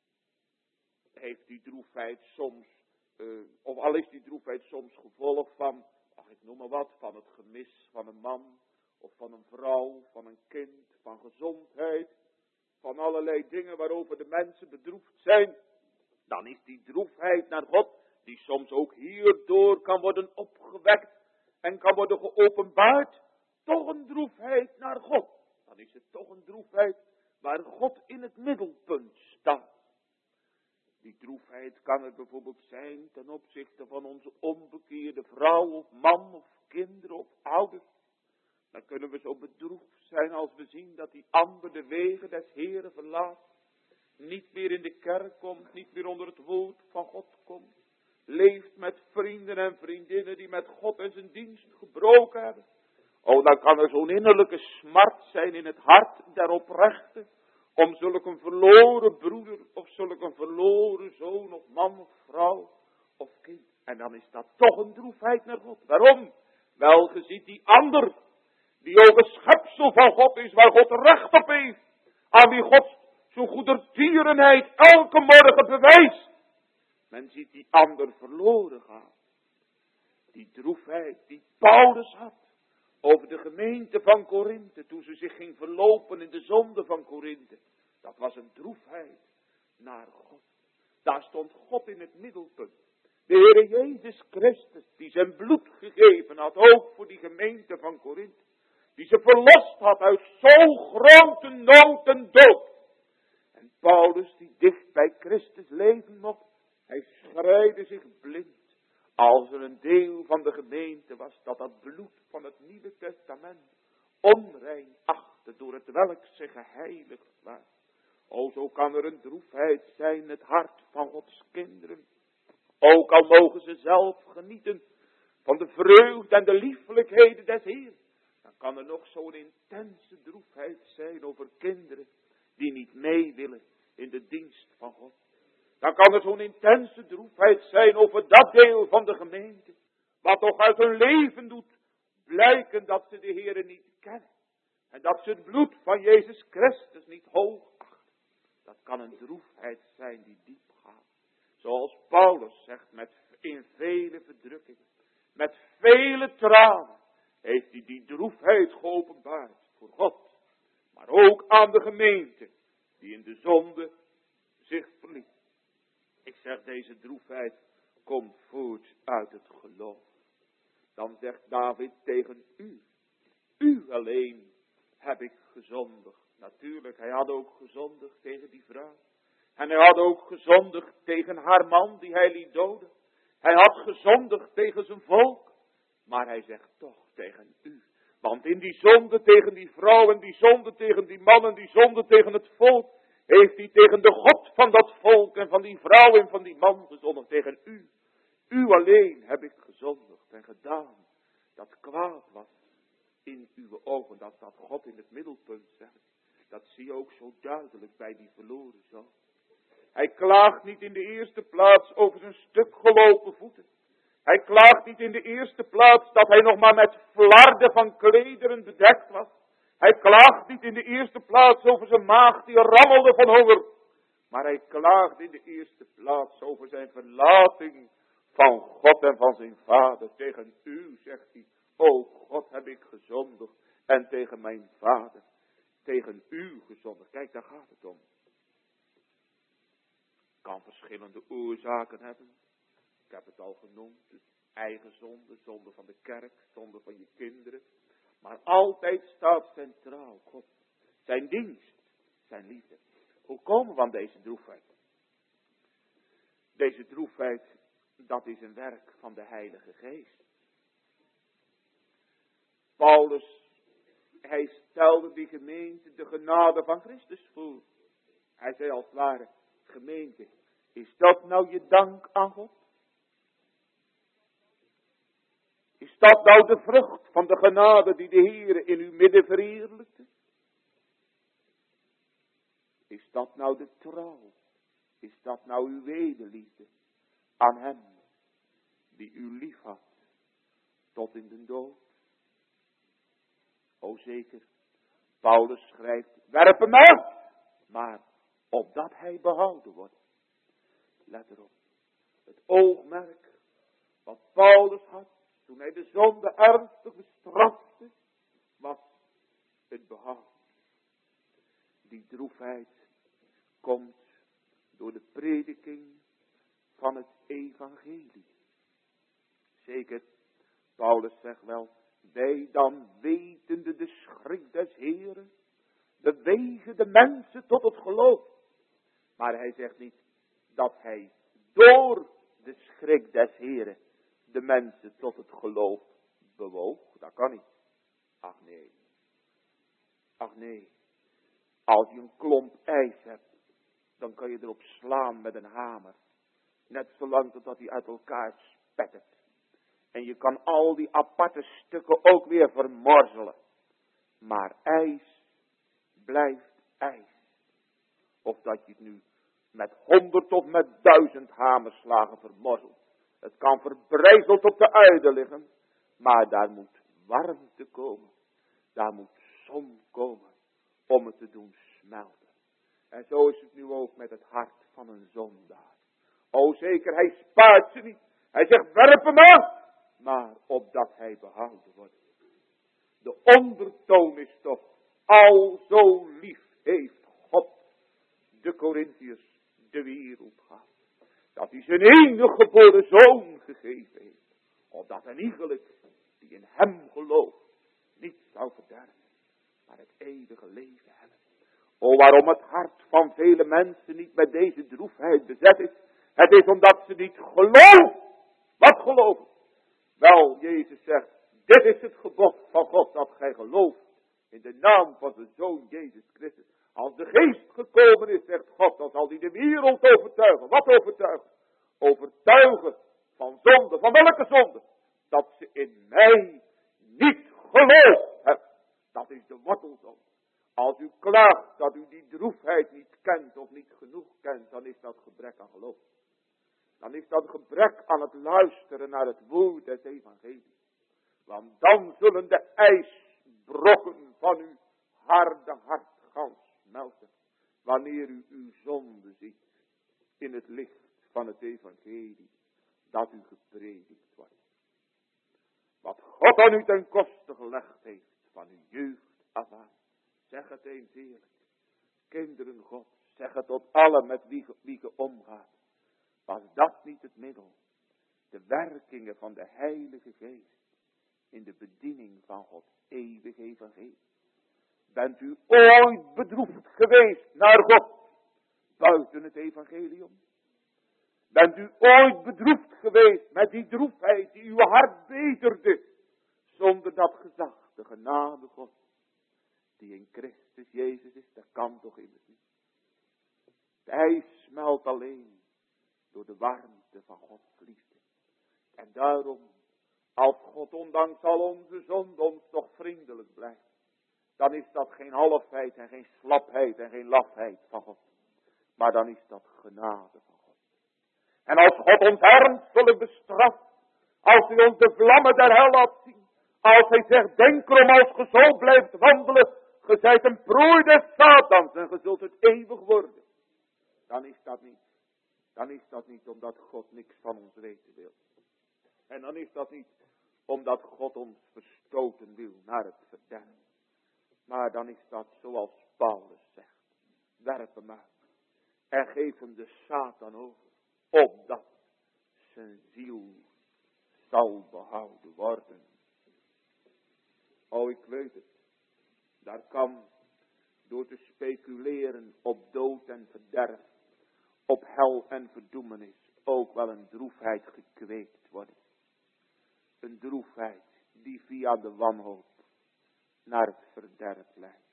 heeft die droefheid soms, uh, of al is die droefheid soms gevolg van, ach ik noem maar wat, van het gemis van een man, of van een vrouw, van een kind, van gezondheid, van allerlei dingen waarover de mensen bedroefd zijn, dan is die droefheid naar God, die soms ook hierdoor kan worden opgewekt en kan worden geopenbaard, toch een droefheid naar God. Dan is het toch een droefheid waar God in het middelpunt staat. Die droefheid kan er bijvoorbeeld zijn ten opzichte van onze onbekeerde vrouw of man of kinderen of ouders. Dan kunnen we zo bedroefd zijn als we zien dat die ander de wegen des Heeren verlaat. Niet meer in de kerk komt, niet meer onder het woord van God komt. Leeft met vrienden en vriendinnen die met God en zijn dienst gebroken hebben. Oh, dan kan er zo'n innerlijke smart zijn in het hart der oprechten. Om zulk een verloren broeder of zulk een verloren zoon of man of vrouw of kind. En dan is dat toch een droefheid naar God. Waarom? Wel, je ziet die ander, die ook een schepsel van God is, waar God recht op heeft. Aan wie God zo'n goedertierenheid elke morgen bewijst. Men ziet die ander verloren gaan. Die droefheid die Paulus had over de gemeente van Korinthe, toen ze zich ging verlopen in de zonde van Korinthe. Dat was een droefheid naar God. Daar stond God in het middelpunt. De Heere Jezus Christus, die zijn bloed gegeven had, ook voor die gemeente van Korinthe. Die ze verlost had uit zo'n grote nood en dood. En Paulus, die dicht bij Christus leven mocht, hij schreide zich blind. Als er een deel van de gemeente was dat dat bloed van het Nieuwe Testament onrein achtte, door het welk ze geheiligd was. O, zo kan er een droefheid zijn in het hart van Gods kinderen. Ook al mogen ze zelf genieten van de vreugde en de liefelijkheden des Heeren. Dan kan er nog zo'n intense droefheid zijn over kinderen die niet mee willen in de dienst van God. Dan kan er zo'n intense droefheid zijn over dat deel van de gemeente, wat toch uit hun leven doet blijken dat ze de Heere niet kennen. En dat ze het bloed van Jezus Christus niet hoog achten. Dat kan een droefheid zijn die diep gaat. Zoals Paulus zegt, met in vele verdrukkingen, met vele tranen, heeft hij die droefheid geopenbaard voor God. Maar ook aan de gemeente, die in de zonde zich verliet. Ik zeg, deze droefheid komt voort uit het geloof. Dan zegt David tegen u, u alleen heb ik gezondigd. Natuurlijk, hij had ook gezondigd tegen die vrouw. En hij had ook gezondigd tegen haar man die hij liet doden. Hij had gezondigd tegen zijn volk. Maar hij zegt toch tegen u. Want in die zonde tegen die vrouw en die zonde tegen die man en die zonde tegen het volk, heeft hij tegen de God van dat volk en van die vrouw en van die man gezondigd. Tegen u. U alleen heb ik gezondigd en gedaan dat kwaad was in uw ogen. Dat staat God in het middelpunt, zegt. Dat zie je ook zo duidelijk bij die verloren zoon. Hij klaagt niet in de eerste plaats over zijn stuk gelopen voeten. Hij klaagt niet in de eerste plaats dat hij nog maar met flarden van klederen bedekt was. Hij klaagt niet in de eerste plaats over zijn maag die rammelde van honger. Maar hij klaagt in de eerste plaats over zijn verlating van God en van zijn vader. Tegen u, zegt hij, o God, heb ik gezondigd. En tegen mijn vader, tegen u gezondigd. Kijk, daar gaat het om. Kan verschillende oorzaken hebben. Ik heb het al genoemd. Dus eigen zonde, zonde van de kerk, zonde van je kinderen. Maar altijd staat centraal God. Zijn dienst, zijn liefde. Hoe komen we aan deze droefheid? Deze droefheid, dat is een werk van de Heilige Geest. Paulus, hij stelde die gemeente de genade van Christus voor. Hij zei als het ware, gemeente, is dat nou je dank aan God? Is dat nou de vrucht van de genade die de Heer in uw midden verheerlijkte? Is dat nou de trouw? Is dat nou uw wederliefde aan hem die u lief had tot in de dood? O zeker, Paulus schrijft, werp hem uit, maar opdat hij behouden wordt. Let erop, het oogmerk wat Paulus had toen hij de zonde ernstig bestrafte, was het behoud. Die droefheid komt door de prediking van het evangelie. Zeker, Paulus zegt wel, wij dan wetende de schrik des Heeren, bewegen de mensen tot het geloof. Maar hij zegt niet dat hij door de schrik des Heeren de mensen tot het geloof bewoog. Dat kan niet. Ach nee. Ach nee. Als je een klomp ijs hebt, dan kan je erop slaan met een hamer. Net zolang totdat hij uit elkaar spettert. En je kan al die aparte stukken ook weer vermorzelen. Maar ijs blijft ijs. Of dat je het nu met honderd of met duizend hamerslagen vermorzelt. Het kan verbrijzeld op de aarde liggen. Maar daar moet warmte komen. Daar moet zon komen. Om het te doen smelten. En zo is het nu ook met het hart van een zondaar. O zeker, hij spaart ze niet. Hij zegt, werp hem aan. Maar opdat hij behouden wordt. De ondertoon is toch, al zo lief heeft God de Corinthiërs de wereld gehad. Dat hij zijn enige geboren zoon gegeven heeft. Opdat een iegelijk die in hem gelooft niet zou verderven. Maar het eeuwige leven hebben. O waarom het hart van vele mensen niet met deze droefheid bezet is. Het is omdat ze niet geloven. Wat geloven? Wel, Jezus zegt, dit is het gebod van God, dat gij gelooft in de naam van zijn Zoon Jezus Christus. Als de geest gekomen is, zegt God, dan zal hij de wereld overtuigen. Wat overtuigen? Overtuigen van zonde. Van welke zonde? Dat ze in mij niet geloofd hebben. Dat is de wortelzonde. Als u klaagt dat u die droefheid niet kent of niet genoeg kent, dan is dat gebrek aan geloof. Dan is dat gebrek aan het luisteren naar het woord des evangelie. Want dan zullen de ijsbrokken van uw harde hart gaan smelten. Wanneer u uw zonde ziet in het licht van het evangelie dat u gepredikt wordt. Wat God aan u ten koste gelegd heeft van uw jeugd af aan. Zeg het eens eerlijk. Kinderen God, zeg het tot allen met wie, wie ge omgaat. Was dat niet het middel? De werkingen van de Heilige Geest in de bediening van Gods eeuwige evangelie. Bent u ooit bedroefd geweest naar God buiten het evangelium? Bent u ooit bedroefd geweest met die droefheid die uw hart beterde, zonder dat gezag, de genade God, die in Christus Jezus is? Dat kan toch immers niet. De ijs smelt alleen door de warmte van Gods liefde. En daarom, als God ondanks al onze zonde ons toch vriendelijk blijft, dan is dat geen halfheid en geen slapheid en geen lafheid van God. Maar dan is dat genade van God. En als God ons ernstig bestraft, als hij ons de vlammen der hel laat zien, als hij zegt, denk erom als ge zo blijft wandelen, ge zijt een prooi des Satans en ge zult het eeuwig worden. dan is dat niet, dan is dat niet omdat God niks van ons weten wil. En dan is dat niet omdat God ons verstoten wil naar het verderf. Maar dan is dat zoals Paulus zegt. Werp hem uit. En geef hem de Satan over. Opdat zijn ziel zal behouden worden. Oh, ik weet het. Daar kan door te speculeren op dood en verderf, op hel en verdoemenis, ook wel een droefheid gekweekt worden. Een droefheid die via de wanhoop naar het verderf leidt.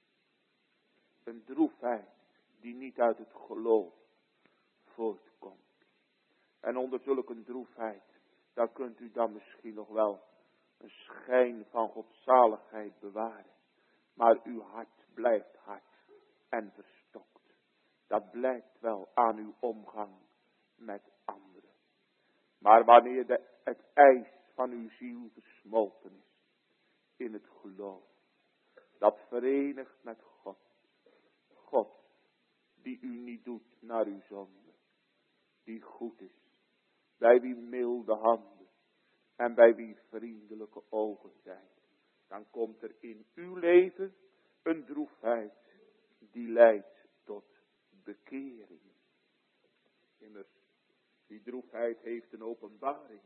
Een droefheid die niet uit het geloof voortkomt. En onder zulke droefheid, daar kunt u dan misschien nog wel een schijn van godzaligheid bewaren. Maar uw hart blijft hard en verstokt. Dat blijkt wel aan uw omgang met anderen. Maar wanneer de, het ijs van uw ziel gesmolten is in het geloof, dat verenigt met God. God die u niet doet naar uw zonde, die goed is, bij wie milde handen en bij wie vriendelijke ogen zijn. Dan komt er in uw leven een droefheid die leidt tot bekering. Immers, die droefheid heeft een openbaring.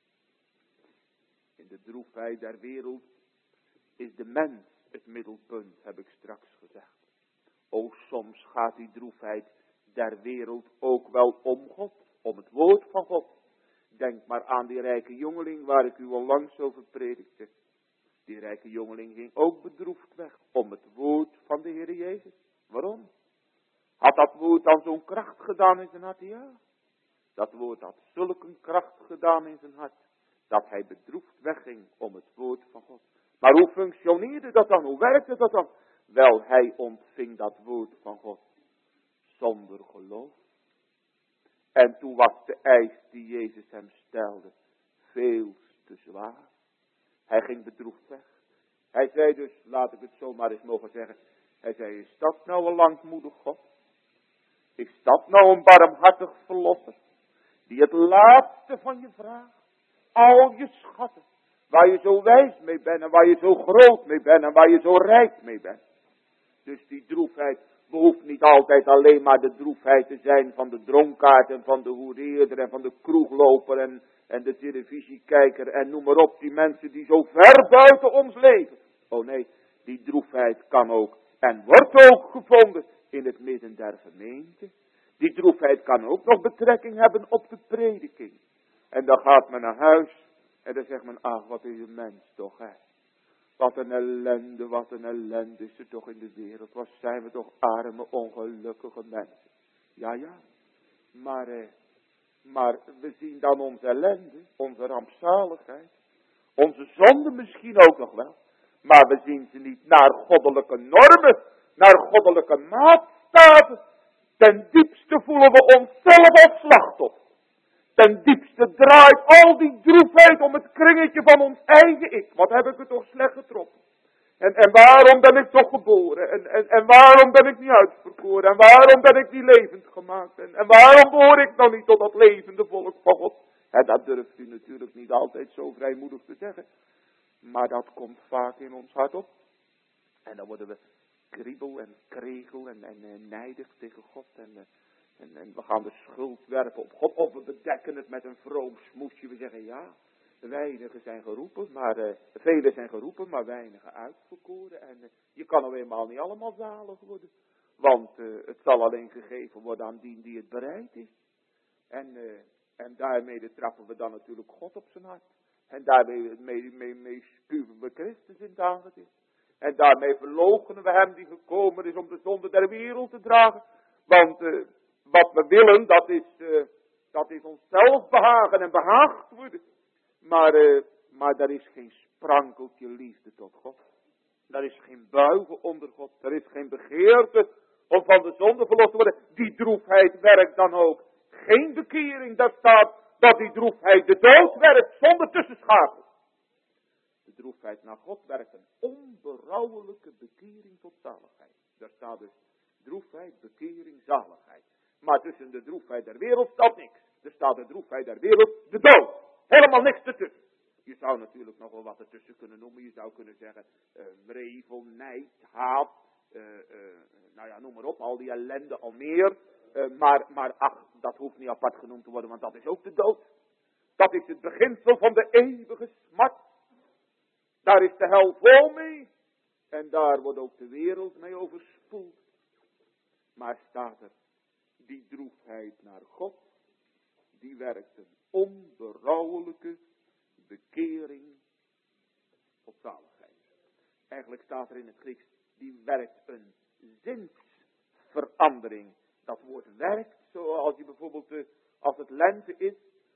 In de droefheid der wereld is de mens het middelpunt, heb ik straks gezegd. O, soms gaat die droefheid der wereld ook wel om God, om het woord van God. Denk maar aan die rijke jongeling waar ik u al langs over predikte. Die rijke jongeling ging ook bedroefd weg om het woord van de Heer Jezus. Waarom? Had dat woord dan zo'n kracht gedaan in zijn hart? Ja. Dat woord had zulke kracht gedaan in zijn hart, dat hij bedroefd wegging om het woord van God. Maar hoe functioneerde dat dan? Hoe werkte dat dan? Wel, hij ontving dat woord van God zonder geloof. En toen was de eis die Jezus hem stelde veel te zwaar. Hij ging bedroefd weg. Hij zei dus, laat ik het zo maar eens mogen zeggen. Hij zei, is dat nou een langmoedig God? Is dat nou een barmhartig verlosser? Die het laatste van je vraagt. Al je schatten. Waar je zo wijs mee bent en waar je zo groot mee bent en waar je zo rijk mee bent. Dus die droefheid behoeft niet altijd alleen maar de droefheid te zijn van de dronkaard en van de hoereerder en van de kroegloper en, en de televisiekijker en noem maar op, die mensen die zo ver buiten ons leven. Oh nee, die droefheid kan ook en wordt ook gevonden in het midden der gemeente. Die droefheid kan ook nog betrekking hebben op de prediking. En dan gaat men naar huis en dan zegt men, ach wat is een mens toch hè. Wat een ellende, wat een ellende is er toch in de wereld. Wat zijn we toch arme, ongelukkige mensen. Ja, ja. Maar, eh, maar we zien dan onze ellende, onze rampzaligheid. Onze zonde misschien ook nog wel. Maar we zien ze niet naar goddelijke normen, naar goddelijke maatstaven. Ten diepste voelen we onszelf als slachtoffer. Ten diepste draait al die droefheid om het kringetje van ons eigen ik. Wat heb ik het toch slecht getroffen. En, en waarom ben ik toch geboren? En, en, en waarom ben ik niet uitverkoren? En waarom ben ik niet levend gemaakt? En, en waarom behoor ik nou niet tot dat levende volk van God? En dat durft u natuurlijk niet altijd zo vrijmoedig te zeggen. Maar dat komt vaak in ons hart op. En dan worden we kriebel en kregel en, en, en nijdig tegen God. En, en, en we gaan de schuld werpen op God. Of we bedekken het met een vroom smoesje. We zeggen ja, weinigen zijn geroepen. Maar uh, velen zijn geroepen, maar weinigen uitverkoren. En uh, je kan nou eenmaal niet allemaal zalig worden. Want uh, het zal alleen gegeven worden aan die die het bereid is. En, uh, en daarmee trappen we dan natuurlijk God op zijn hart. En daarmee mee, mee, mee spuwen we Christus in het aangezicht. En daarmee verloochenen we hem die gekomen is om de zonde der wereld te dragen. Want uh, wat we willen, dat is, uh, dat is onszelf behagen en behaagd worden. Maar, uh, maar er is geen sprankeltje liefde tot God. Er is geen buigen onder God. Er is geen begeerte om van de zonde verlost te worden. Die droefheid werkt dan ook geen bekering. Daar staat dat die droefheid de dood werkt zonder tussenschakel. De droefheid naar God werkt een onberouwelijke bekering tot zaligheid. Daar staat dus droefheid, bekering, zaligheid. Maar tussen de droefheid der wereld staat niks. Er staat de droefheid der wereld, de dood. Helemaal niks ertussen. Je zou natuurlijk nog wel wat ertussen kunnen noemen. Je zou kunnen zeggen, uh, wrevel, nijd, haat. Uh, uh, nou ja, noem maar op, al die ellende al meer. Uh, maar, maar ach, dat hoeft niet apart genoemd te worden, want dat is ook de dood. Dat is het beginsel van de eeuwige smart. Daar is de hel vol mee. En daar wordt ook de wereld mee overspoeld. Maar staat er, die droefheid naar God, die werkt een onberouwelijke bekering tot zaligheid. Eigenlijk staat er in het Grieks, die werkt een zinsverandering. Dat woord werkt, zoals je bijvoorbeeld, de, als het lente is,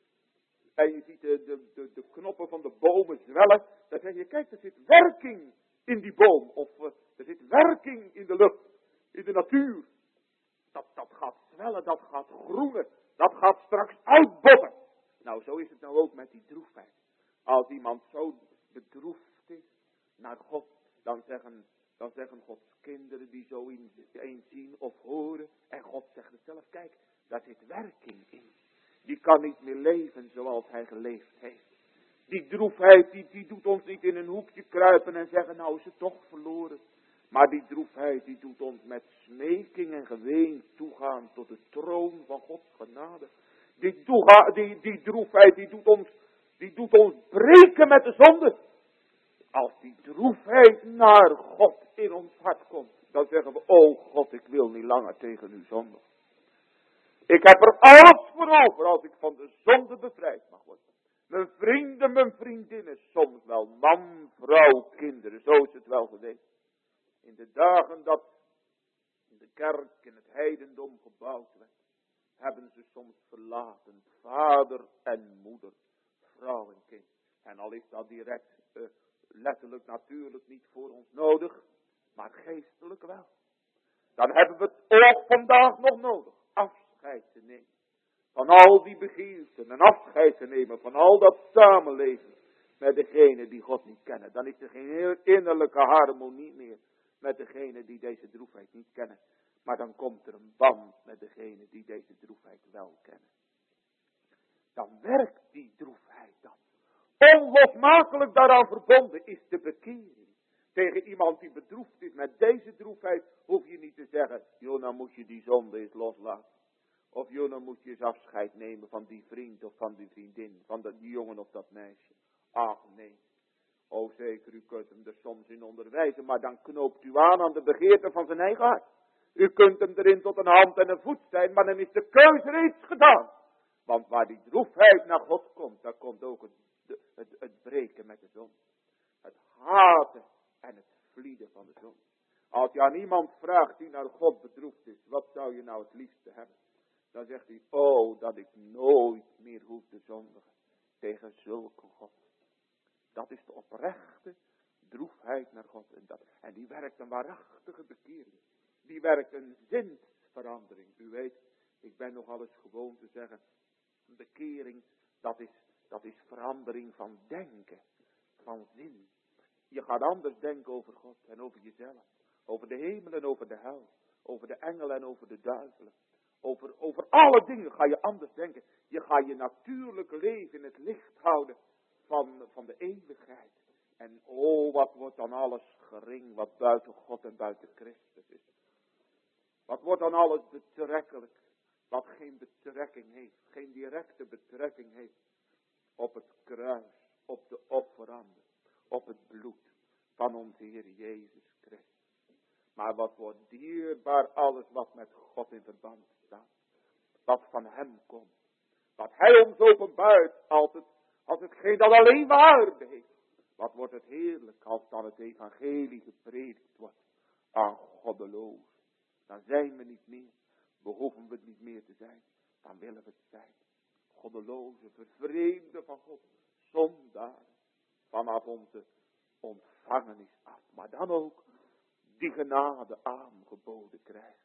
en je ziet de, de, de, de knoppen van de bomen zwellen, dan zeg je, kijk, er zit werking in die boom. Of uh, er zit werking in de lucht, in de natuur. Dat, dat gaat zwellen, dat gaat groenen, dat gaat straks uitbotten. Nou, zo is het nou ook met die droefheid. Als iemand zo bedroefd is naar God, dan zeggen, dan zeggen Gods kinderen die zo eens zien of horen. En God zegt het zelf, kijk, daar zit werking in. Die kan niet meer leven zoals hij geleefd heeft. Die droefheid, die, die doet ons niet in een hoekje kruipen en zeggen, nou is het toch verloren. Maar die droefheid, die doet ons met smeking en geween toegaan tot de troon van Gods genade. Die, toega, die, die droefheid, die doet, ons, die doet ons breken met de zonde. Als die droefheid naar God in ons hart komt, dan zeggen we, oh God, ik wil niet langer tegen u zondigen. Ik heb er alles voor over als ik van de zonde bevrijd mag worden. Mijn vrienden, mijn vriendinnen, soms wel man, vrouw, kinderen, zo is het wel geweest. In de dagen dat de kerk in het heidendom gebouwd werd, hebben ze soms verlaten, vader en moeder, vrouw en kind. En al is dat direct, uh, letterlijk natuurlijk niet voor ons nodig, maar geestelijk wel. Dan hebben we het ook vandaag nog nodig, afscheid te nemen van al die begeerten en afscheid te nemen van al dat samenleven met degene die God niet kennen. Dan is er geen innerlijke harmonie meer met degene die deze droefheid niet kennen. Maar dan komt er een band met degene die deze droefheid wel kennen. Dan werkt die droefheid dan. Onlosmakelijk daaraan verbonden is de bekering. Tegen iemand die bedroefd is met deze droefheid hoef je niet te zeggen, joh, nou moet je die zonde eens loslaten. Of joh, nou moet je eens afscheid nemen van die vriend of van die vriendin, van dat, die jongen of dat meisje. Ach nee. Oh zeker, u kunt hem er soms in onderwijzen, maar dan knoopt u aan aan de begeerte van zijn eigen hart. U kunt hem erin tot een hand en een voet zijn, maar dan is de keuze reeds gedaan. Want waar die droefheid naar God komt, daar komt ook het, het, het breken met de zon. Het haten en het vlieden van de zon. Als je aan iemand vraagt die naar God bedroefd is, wat zou je nou het liefste hebben? Dan zegt hij, oh, dat ik nooit meer hoef te zondigen tegen zulke God. Dat is de oprechte droefheid naar God. En, dat, en die werkt een waarachtige bekering. Die werkt een zinsverandering. U weet, ik ben nogal eens gewoon te zeggen, bekering, dat is, dat is verandering van denken, van zin. Je gaat anders denken over God en over jezelf. Over de hemel en over de hel. Over de engelen en over de duivelen. Over, over alle dingen ga je anders denken. Je gaat je natuurlijke leven in het licht houden van, van de eeuwigheid. En oh, wat wordt dan alles gering wat buiten God en buiten Christus is. Wat wordt dan alles betrekkelijk wat geen betrekking heeft, geen directe betrekking heeft op het kruis, op de offerande, op het bloed van onze Heer Jezus Christus. Maar wat wordt dierbaar alles wat met God in verband staat. Wat van hem komt. Wat hij ons openbaart als het, als hetgeen dat alleen waarde heeft. Wat wordt het heerlijk als dan het evangelie gepredikt wordt aan goddeloos. Dan zijn we niet meer. Behoeven we het niet meer te zijn. Dan willen we het zijn. Goddeloze, vervreemde van God. Zondaar. Vanaf onze ontvangenis af. Maar dan ook die genade aangeboden krijgen.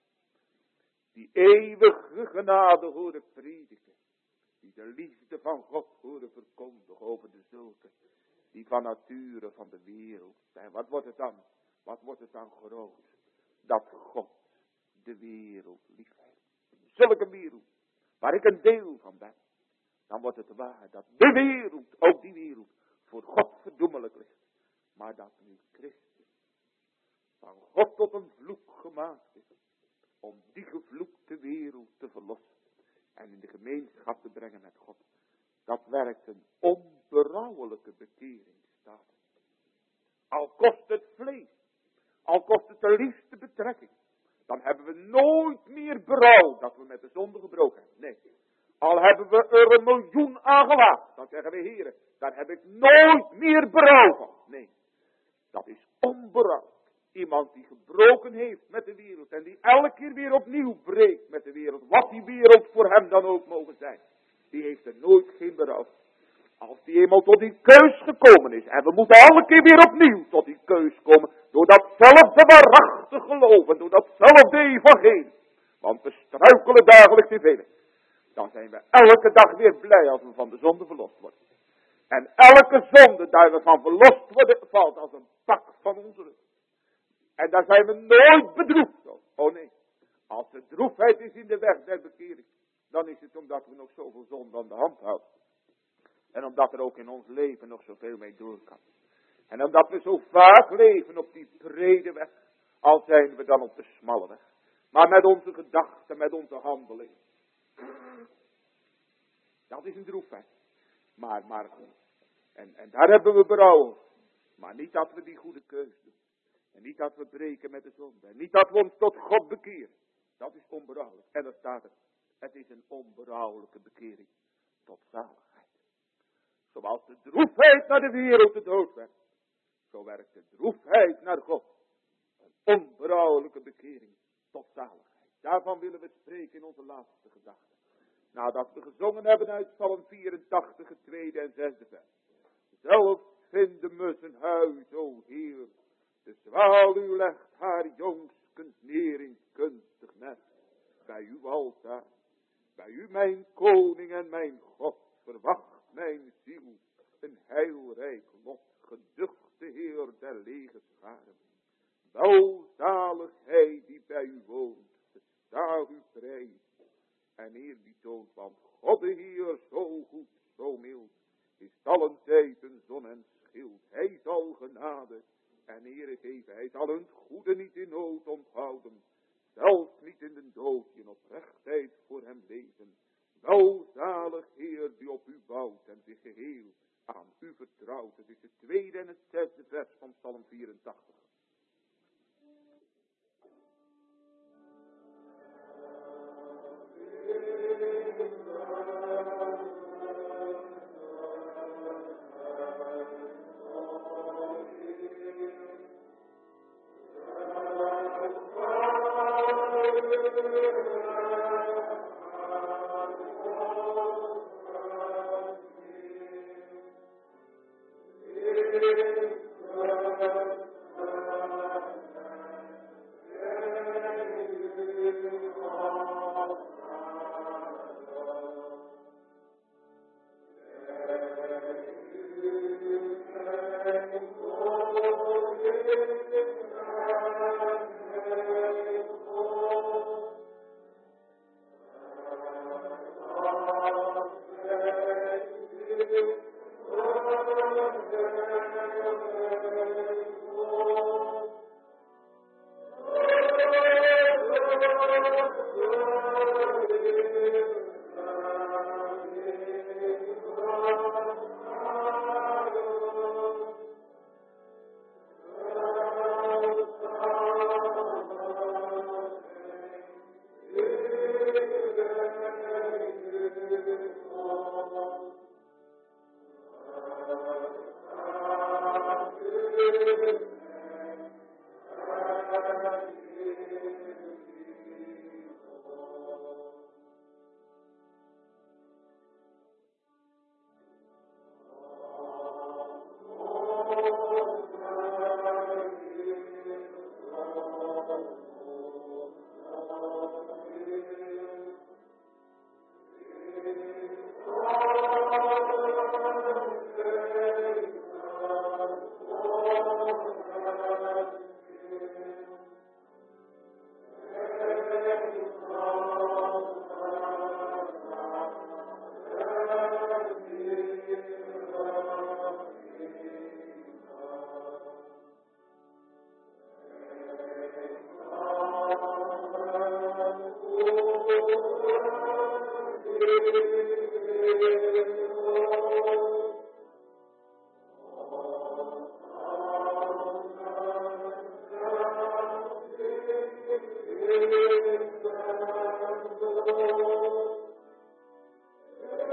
Die eeuwige genade horen prediken. Die de liefde van God horen verkondigen over de zulke. Die van nature van de wereld zijn. Wat wordt het dan? Wat wordt het dan groot? Dat God de wereld lief heeft. zulke wereld, waar ik een deel van ben, dan wordt het waar dat de wereld, ook die wereld, voor God verdoemelijk ligt. Maar dat nu Christus van God tot een vloek gemaakt is, om die gevloekte wereld te verlossen en in de gemeenschap te brengen met God. Dat werkt een onberouwelijke bekering, staat. Al kost het vlees, al kost het de liefste betrekking, dan hebben we nooit meer berouw dat we met de zonde gebroken hebben. Nee. Al hebben we er een miljoen aan gewaagd, dan zeggen we, heren, daar heb ik nooit meer berouw van. Nee, dat is onberouw. Iemand die gebroken heeft met de wereld en die elke keer weer opnieuw breekt met de wereld, wat die wereld voor hem dan ook mogen zijn, die heeft er nooit geen berouw. Als die eenmaal tot die keus gekomen is, en we moeten elke keer weer opnieuw tot die keus komen, door datzelfde waarachtig geloven, door datzelfde evangelie, want we struikelen dagelijks in velen. Dan zijn we elke dag weer blij als we van de zonde verlost worden. En elke zonde daar we van verlost worden, valt als een pak van onze rug. En daar zijn we nooit bedroefd over. Oh nee, als er droefheid is in de weg der bekering, dan is het omdat we nog zoveel zonde aan de hand houden. En omdat er ook in ons leven nog zoveel mee door kan. En omdat we zo vaak leven op die brede weg, al zijn we dan op de smalle weg. Maar met onze gedachten, met onze handelingen. Dat is een droefheid. Maar, maar, en, en daar hebben we berouw over. Maar niet dat we die goede keuze doen. En niet dat we breken met de zonde. En niet dat we ons tot God bekeren. Dat is onberouwelijk. En dan staat er, het is een onberouwelijke bekering tot zaligheid. Zoals de droefheid naar de wereld de dood werkt, zo werkt de droefheid naar God. Een onberouwelijke bekering tot zaligheid. Daarvan willen we spreken in onze laatste gedachte. Nadat we gezongen hebben uit Psalm vierentachtig, het tweede en zesde vers. Zelf vinden me zijn huis, o Heer. De zwaluw legt haar jongskens neer in kunstig nest. Bij uw altaar, bij u mijn koning en mijn God, verwacht mijn ziel een heilrijk lot. Geduchte Heer der lege scharen. Welzalig hij die bij u woont, sta u prijs. En eer die toont, want God de Heer zo goed, zo mild, is allen tijd een zon en schild. Hij zal genade en ere geven, hij zal hun goede niet in nood onthouden, zelfs niet in de dood, in oprechtheid voor hem leven. Welzalig Heer die op u bouwt en zich geheel aan u vertrouwt. Het is het tweede en het zesde vers van Psalm vierentachtig.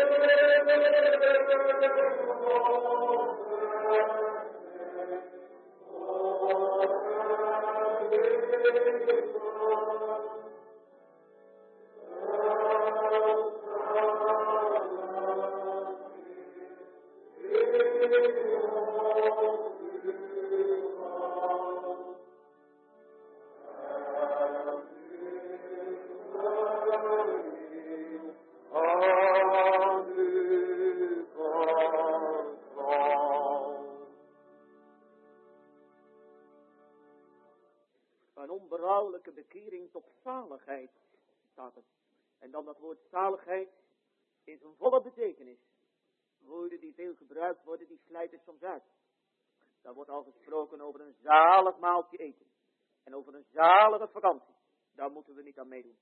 Een onberouwelijke bekering tot zaligheid, staat er. En dan dat woord zaligheid in zijn volle betekenis. Woorden die veel gebruikt worden, die slijten soms uit. Dan wordt al gesproken over een zalig maaltje eten. En over een zalige vakantie. Daar moeten we niet aan meedoen.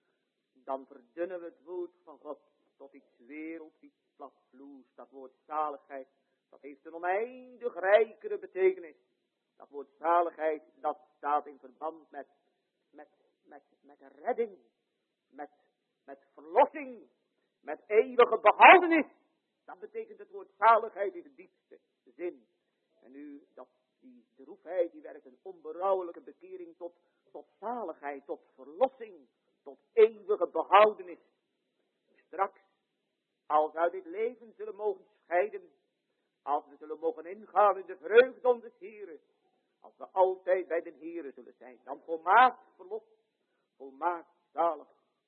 Dan verdunnen we het woord van God tot iets werelds, iets platvloers. Dat woord zaligheid, dat heeft een oneindig rijkere betekenis. Dat woord zaligheid, dat staat in verband met, met, met, met redding, met, met verlossing, met eeuwige behoudenis. Dat betekent het woord zaligheid in de diepste zin. En nu, dat die droefheid, die werkt een onberouwelijke bekering tot, tot zaligheid, tot verlossing, tot eeuwige behoudenis. Straks, als we uit dit leven zullen mogen scheiden, als we zullen mogen ingaan in de vreugde om des Heren, als we altijd bij de Heren zullen zijn, dan volmaakt verlost, volmaakt zalig.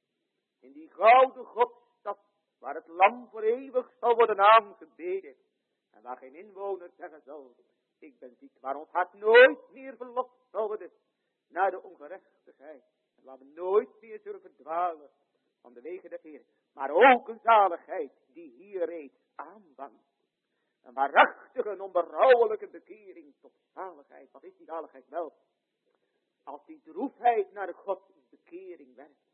In die gouden Godstad, waar het lam voor eeuwig zal worden aangebeden. En waar geen inwoner zeggen zal, ik ben ziek, waar ons hart nooit meer verlost zal worden naar de ongerechtigheid. En waar we nooit meer zullen verdwalen van de wegen des Heren. Maar ook een zaligheid die hier reeds aanvangt. Een waarachtige en onberouwelijke bekering tot zaligheid. Wat is die zaligheid wel? Als die droefheid naar Gods bekering werkt.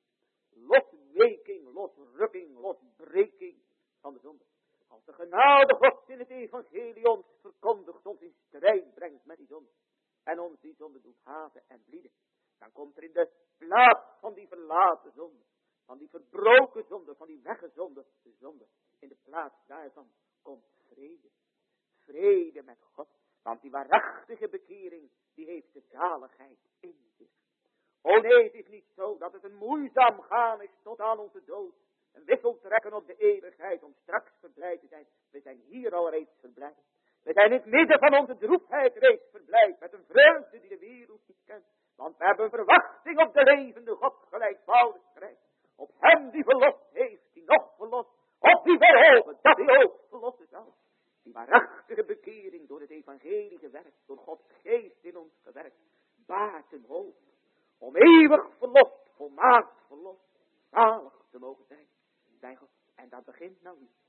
Losweking, losrukking, losbreking van de zonde. Als de genade Gods in het evangelie ons verkondigt, ons in strijd brengt met die zonde. En ons die zonde doet haten en blieden. Dan komt er in de plaats van die verlaten zonde, van die verbroken zonde, van die weggezonde zonde. In de plaats daarvan komt vrede. Vrede met God. Want die waarachtige bekering, die heeft de zaligheid in zich. O nee, het is niet zo dat het een moeizaam gaan is tot aan onze dood. Een wissel trekken op de eeuwigheid om straks verblijd te zijn. We zijn hier al reeds verblijd. We zijn in het midden van onze droefheid reeds verblijd. Met een vreugde die de wereld niet kent. Want we hebben verwachting op de levende God, gelijk Paulus schrijft. Op hem die verlost heeft, die nog verlost. Op die verhogen, dat hij ook verlossen zal. Die waarachtige bekering door het evangelie gewerkt, door Gods geest in ons gewerkt, baart een hoop. Om eeuwig verlost, volmaakt verlost, zalig te mogen zijn. Bij God. En dat begint nou niet.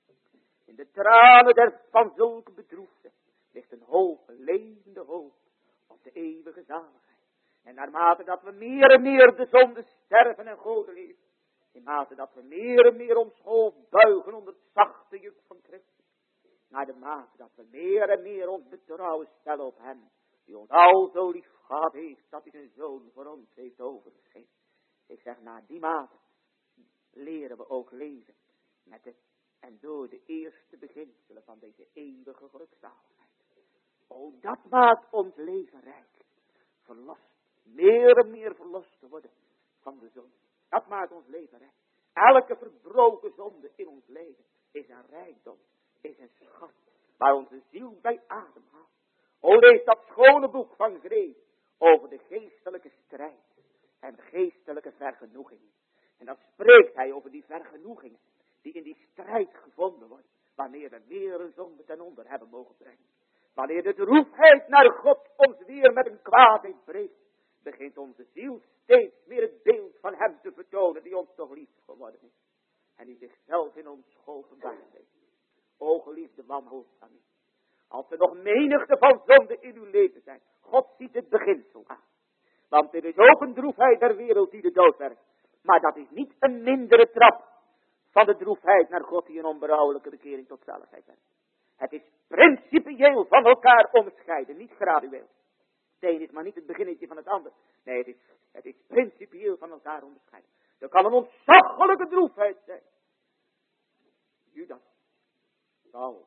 In de tranen der van zulke bedroefden ligt een hoop, een levende hoop op de eeuwige zaligheid. En naarmate dat we meer en meer de zonde sterven en goden leven, in mate dat we meer en meer ons hoofd buigen onder het zachte juk van Christus, naar de mate dat we meer en meer ons betrouwen stellen op hem, die ons al zo lief gehad heeft, dat hij zijn zoon voor ons heeft overgegeven. Ik zeg, naar die mate leren we ook leven met de en door de eerste beginselen van deze eeuwige gelukzaligheid. O, dat maakt ons leven rijk. Verlost, meer en meer verlost te worden van de zonde. Dat maakt ons leven rijk. Elke verbroken zonde in ons leven is een rijkdom, is een schat, waar onze ziel bij adem haalt. O, lees dat schone boek van Greef over de geestelijke strijd en geestelijke vergenoegingen. En dan spreekt hij over die vergenoegingen die in die strijd gevonden worden, wanneer we weer een zonde ten onder hebben mogen brengen. Wanneer de droefheid naar God ons weer met een kwaadheid breekt, begint onze ziel steeds meer het beeld van hem te vertonen die ons toch lief geworden is. En die zichzelf in ons geopenbaard heeft. O geliefde wanhoop aan u. Als er nog menigte van zonde in uw leven zijn, God ziet het beginsel aan. Want er is ook een droefheid der wereld die de dood werkt. Maar dat is niet een mindere trap van de droefheid naar God die een onberouwelijke bekering tot zaligheid werkt. Het is principieel van elkaar onderscheiden, niet gradueel. Het een is maar niet het beginnetje van het ander. Nee, het is, het is principieel van elkaar onderscheiden. Er kan een ontzaglijke droefheid zijn. Judas, Saul,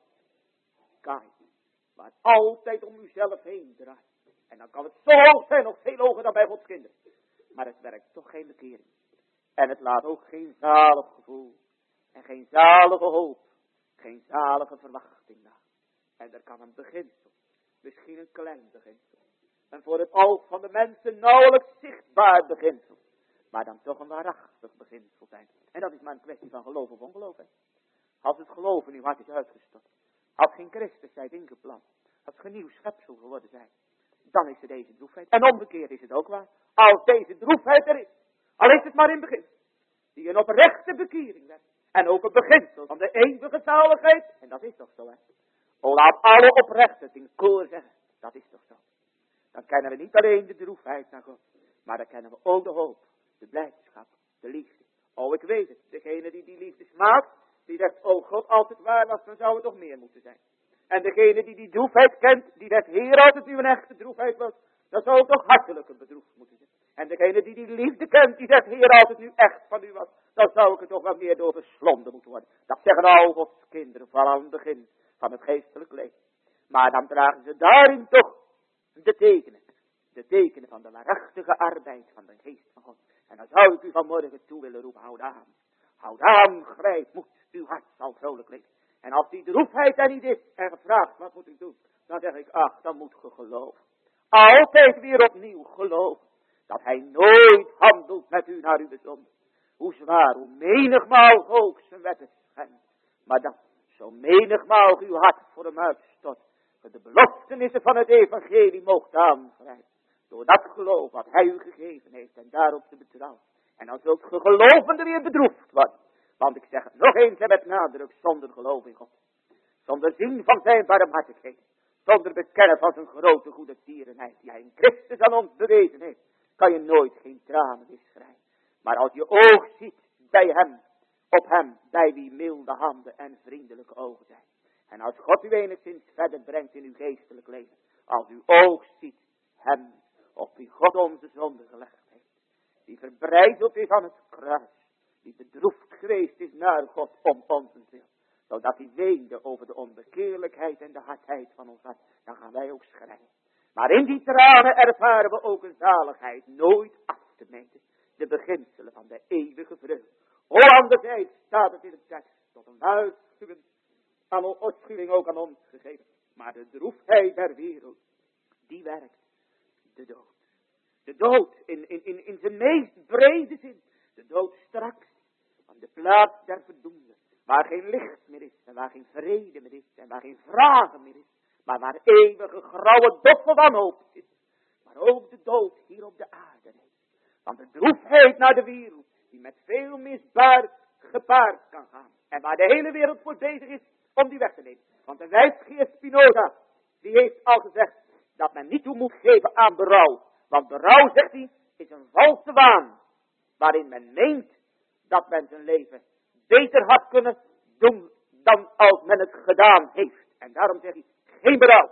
Kain, waar het altijd om uzelf heen draait. En dan kan het zo hoog zijn, nog veel hoger dan bij Gods kinderen. Maar het werkt toch geen bekering. En het laat ook geen zalig gevoel. En geen zalige hoop. Geen zalige verwachting na. En er kan een beginsel. Misschien een klein beginsel. En voor het oog van de mensen nauwelijks zichtbaar beginsel. Maar dan toch een waarachtig beginsel zijn. En dat is maar een kwestie van geloof of ongeloof. Hè? Als het geloof in uw hart is uitgestort. Als geen Christus zijt ingeplant. Als ge nieuw schepsel geworden zijt. Dan is er deze droefheid. En omgekeerd is het ook waar. Als deze droefheid er is. Al is het maar in begin. Die een oprechte bekering werd. En ook een beginsel van de eeuwige zaligheid. En dat is toch zo, hè. O, laat alle oprechtheid in koor zeggen. Dat is toch zo. Dan kennen we niet alleen de droefheid naar God. Maar dan kennen we ook de hoop. De blijdschap. De liefde. O, ik weet het. Degene die die liefde smaakt. Die zegt, o God, als het waar was, dan zou het toch meer moeten zijn. En degene die die droefheid kent. Die zegt, Heer, als het nu een echte droefheid was. Dan zou het toch hartelijker bedroefd moeten zijn. En degene die die liefde kent. Die zegt, Heer, als het nu echt van u was. Dan zou ik er toch wat meer door verslonden moeten worden. Dat zeggen al Gods kinderen van aan het begin van het geestelijk leven. Maar dan dragen ze daarin toch de tekenen. De tekenen van de waarachtige arbeid van de geest van God. En dan zou ik u vanmorgen toe willen roepen, houd aan. Houd aan, grijp, moet, uw hart zal vrolijk leven. En als die droefheid er niet is en gevraagd, wat moet ik doen? Dan zeg ik, ach, dan moet ge geloven. Altijd weer opnieuw geloven. Dat hij nooit handelt met u naar uw zonde. Hoe zwaar, hoe menigmaal ook zijn wetten schendt. Maar dat zo menigmaal uw hart voor hem uitstort. Voor de beloftenissen van het evangelie moogt aangrijpen. Door dat geloof wat hij u gegeven heeft en daarop te betrouwen. En dan zult ge gelovende weer bedroefd worden. Want ik zeg het nog eens en met nadruk, zonder geloof in God. Zonder zien van zijn barmhartigheid. Zonder bekennen van zijn grote goede tierenheid die hij in Christus aan ons bewezen heeft. Kan je nooit geen tranen meer schrijven. Maar als je oog ziet bij hem, op hem, bij wie milde handen en vriendelijke ogen zijn. En als God u enigszins verder brengt in uw geestelijk leven. Als uw oog ziet hem, op wie God onze zonde gelegd heeft. Die verbrijzeld is aan het kruis. Die bedroefd geweest is naar God om onzentwil. Zodat hij weende over de onbekeerlijkheid en de hardheid van ons hart. Dan gaan wij ook schrijven. Maar in die tranen ervaren we ook een zaligheid nooit af te meten. De beginselen van de eeuwige vreugde. O, anderzijds staat het in de tekst tot een waarschuwing, aan een waarschuwing ook aan ons gegeven. Maar de droefheid der wereld, die werkt de dood. De dood in, in, in, in zijn meest brede zin. De dood straks aan de plaats der verdoemden. Waar geen licht meer is en waar geen vrede meer is en waar geen vragen meer is. Maar waar eeuwige grauwe doffe wanhoop is. Maar ook de dood hier op de aarde is. Want de droefheid naar de wereld, die met veel misbaar gepaard kan gaan. En waar de hele wereld voor bezig is om die weg te nemen. Want de wijsgeer Spinoza, die heeft al gezegd dat men niet toe moet geven aan berouw. Want berouw, zegt hij, is een valse waan. Waarin men meent dat men zijn leven beter had kunnen doen dan als men het gedaan heeft. En daarom zeg hij, geen berouw.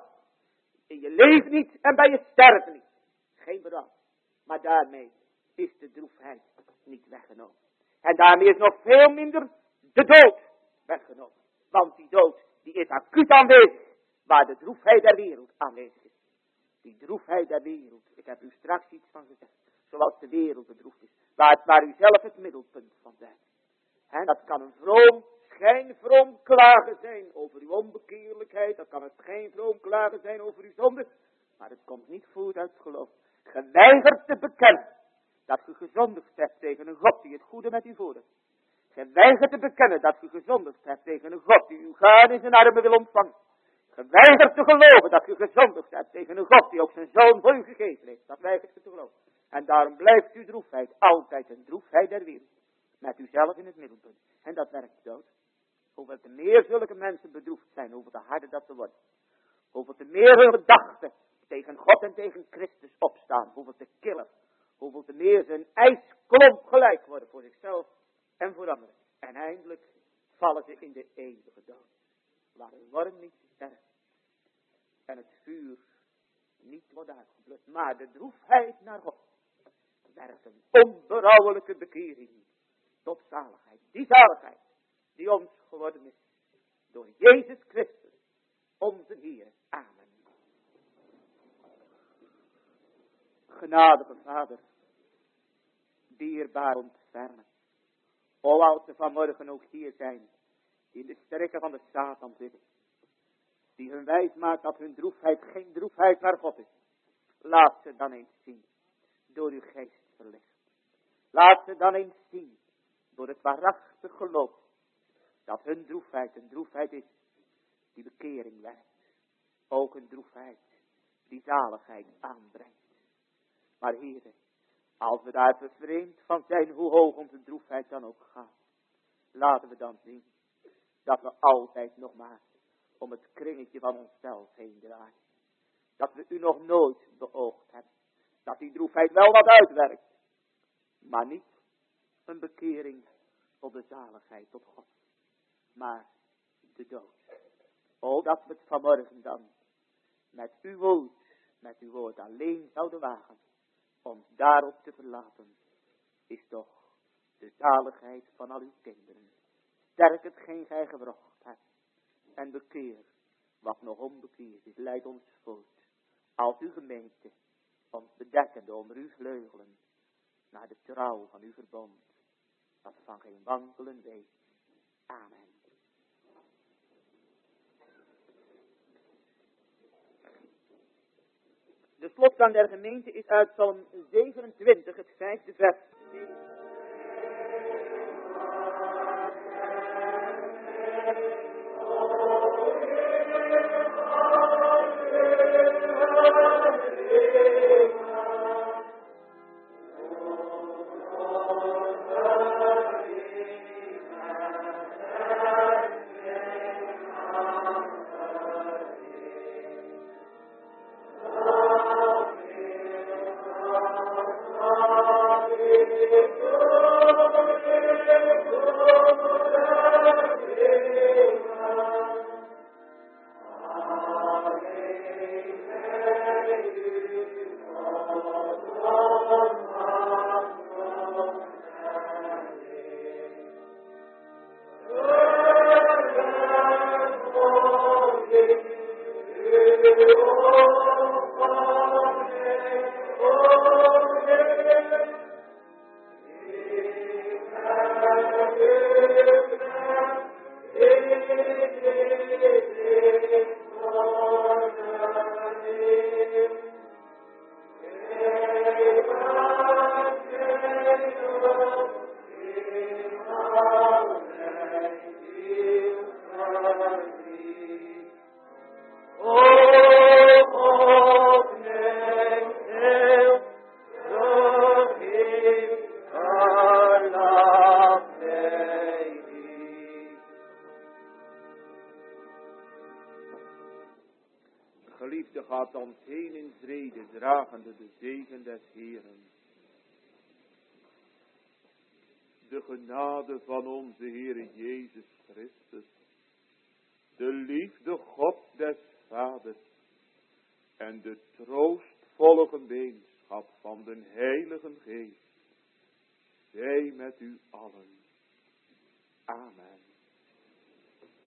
In je leven niet en bij je sterven niet. Geen berouw. Maar daarmee is de droefheid niet weggenomen. En daarmee is nog veel minder de dood weggenomen. Want die dood, die is acuut aanwezig. Waar de droefheid der wereld aanwezig is. Die droefheid der wereld. Ik heb u straks iets van gezegd. Zoals de wereld bedroefd is. Waar, waar u zelf het middelpunt van bent. En dat kan een vroom, schijnvroom klagen zijn over uw onbekeerlijkheid. Dat kan een schijnvroom klagen zijn over uw zonde. Maar het komt niet voort uit geloof. Geweigerd te bekennen dat u gezondigd hebt tegen een God die het goede met u voordoet. Geweigerd te bekennen dat u gezondigd hebt tegen een God die uw gaan in zijn armen wil ontvangen. Geweigerd te geloven dat u gezondigd hebt tegen een God die ook zijn zoon voor u gegeven heeft. Dat weigert u te geloven. En daarom blijft uw droefheid altijd een droefheid der wereld. Met uzelf in het middelpunt. En dat werkt dood. Hoeveel te meer zulke mensen bedroefd zijn, hoeveel te harder dat te worden. Hoeveel te meer hun gedachten tegen God en tegen Christus opstaan. Hoeveel te killer. Hoeveel te meer ze een ijsklomp gelijk worden voor zichzelf en voor anderen. En eindelijk vallen ze in de eeuwige dood. Waar een worm niet sterft. En het vuur niet wordt uitgeblust. Maar de droefheid naar God werkt een onberouwelijke bekering tot zaligheid. Die zaligheid die ons geworden is Door Jezus Christus, onze Heer. Amen. Genadige Vader, dierbaar ontfermen. O, als ze vanmorgen ook hier zijn, die in de strikken van de Satan zitten, die hun wijs maakt dat hun droefheid geen droefheid naar God is. Laat ze dan eens zien, door uw geest verlicht. Laat ze dan eens zien, door het waarachtig geloof, dat hun droefheid een droefheid is, die bekering werkt. Ook een droefheid, die zaligheid aanbrengt. Maar Heere, als we daar bevreemd van zijn, hoe hoog onze droefheid dan ook gaat, laten we dan zien, dat we altijd nog maar om het kringetje van onszelf heen draaien. Dat we u nog nooit beoogd hebben. Dat die droefheid wel wat uitwerkt. Maar niet een bekering tot de zaligheid tot God. Maar de dood. O, dat we het vanmorgen dan met uw woord, met uw woord alleen zouden wagen. Ons daarop te verlaten. Is toch de zaligheid van al uw kinderen. Sterk hetgeen gij gewrocht hebt. En bekeer wat nog onbekeerd is. Leid ons voort. Als uw gemeente ons bedekkende onder uw vleugelen. Naar de trouw van uw verbond. Dat van geen wankelen weet. Amen. De slotzang der gemeente is uit Psalm zevenentwintig, het vijfde vers. Gaat ons heen in vrede, dragende de zegen des Heeren. De genade van onze Heere Jezus Christus, de liefde God des Vaders en de troostvolle gemeenschap van den Heiligen Geest, zij met u allen. Amen.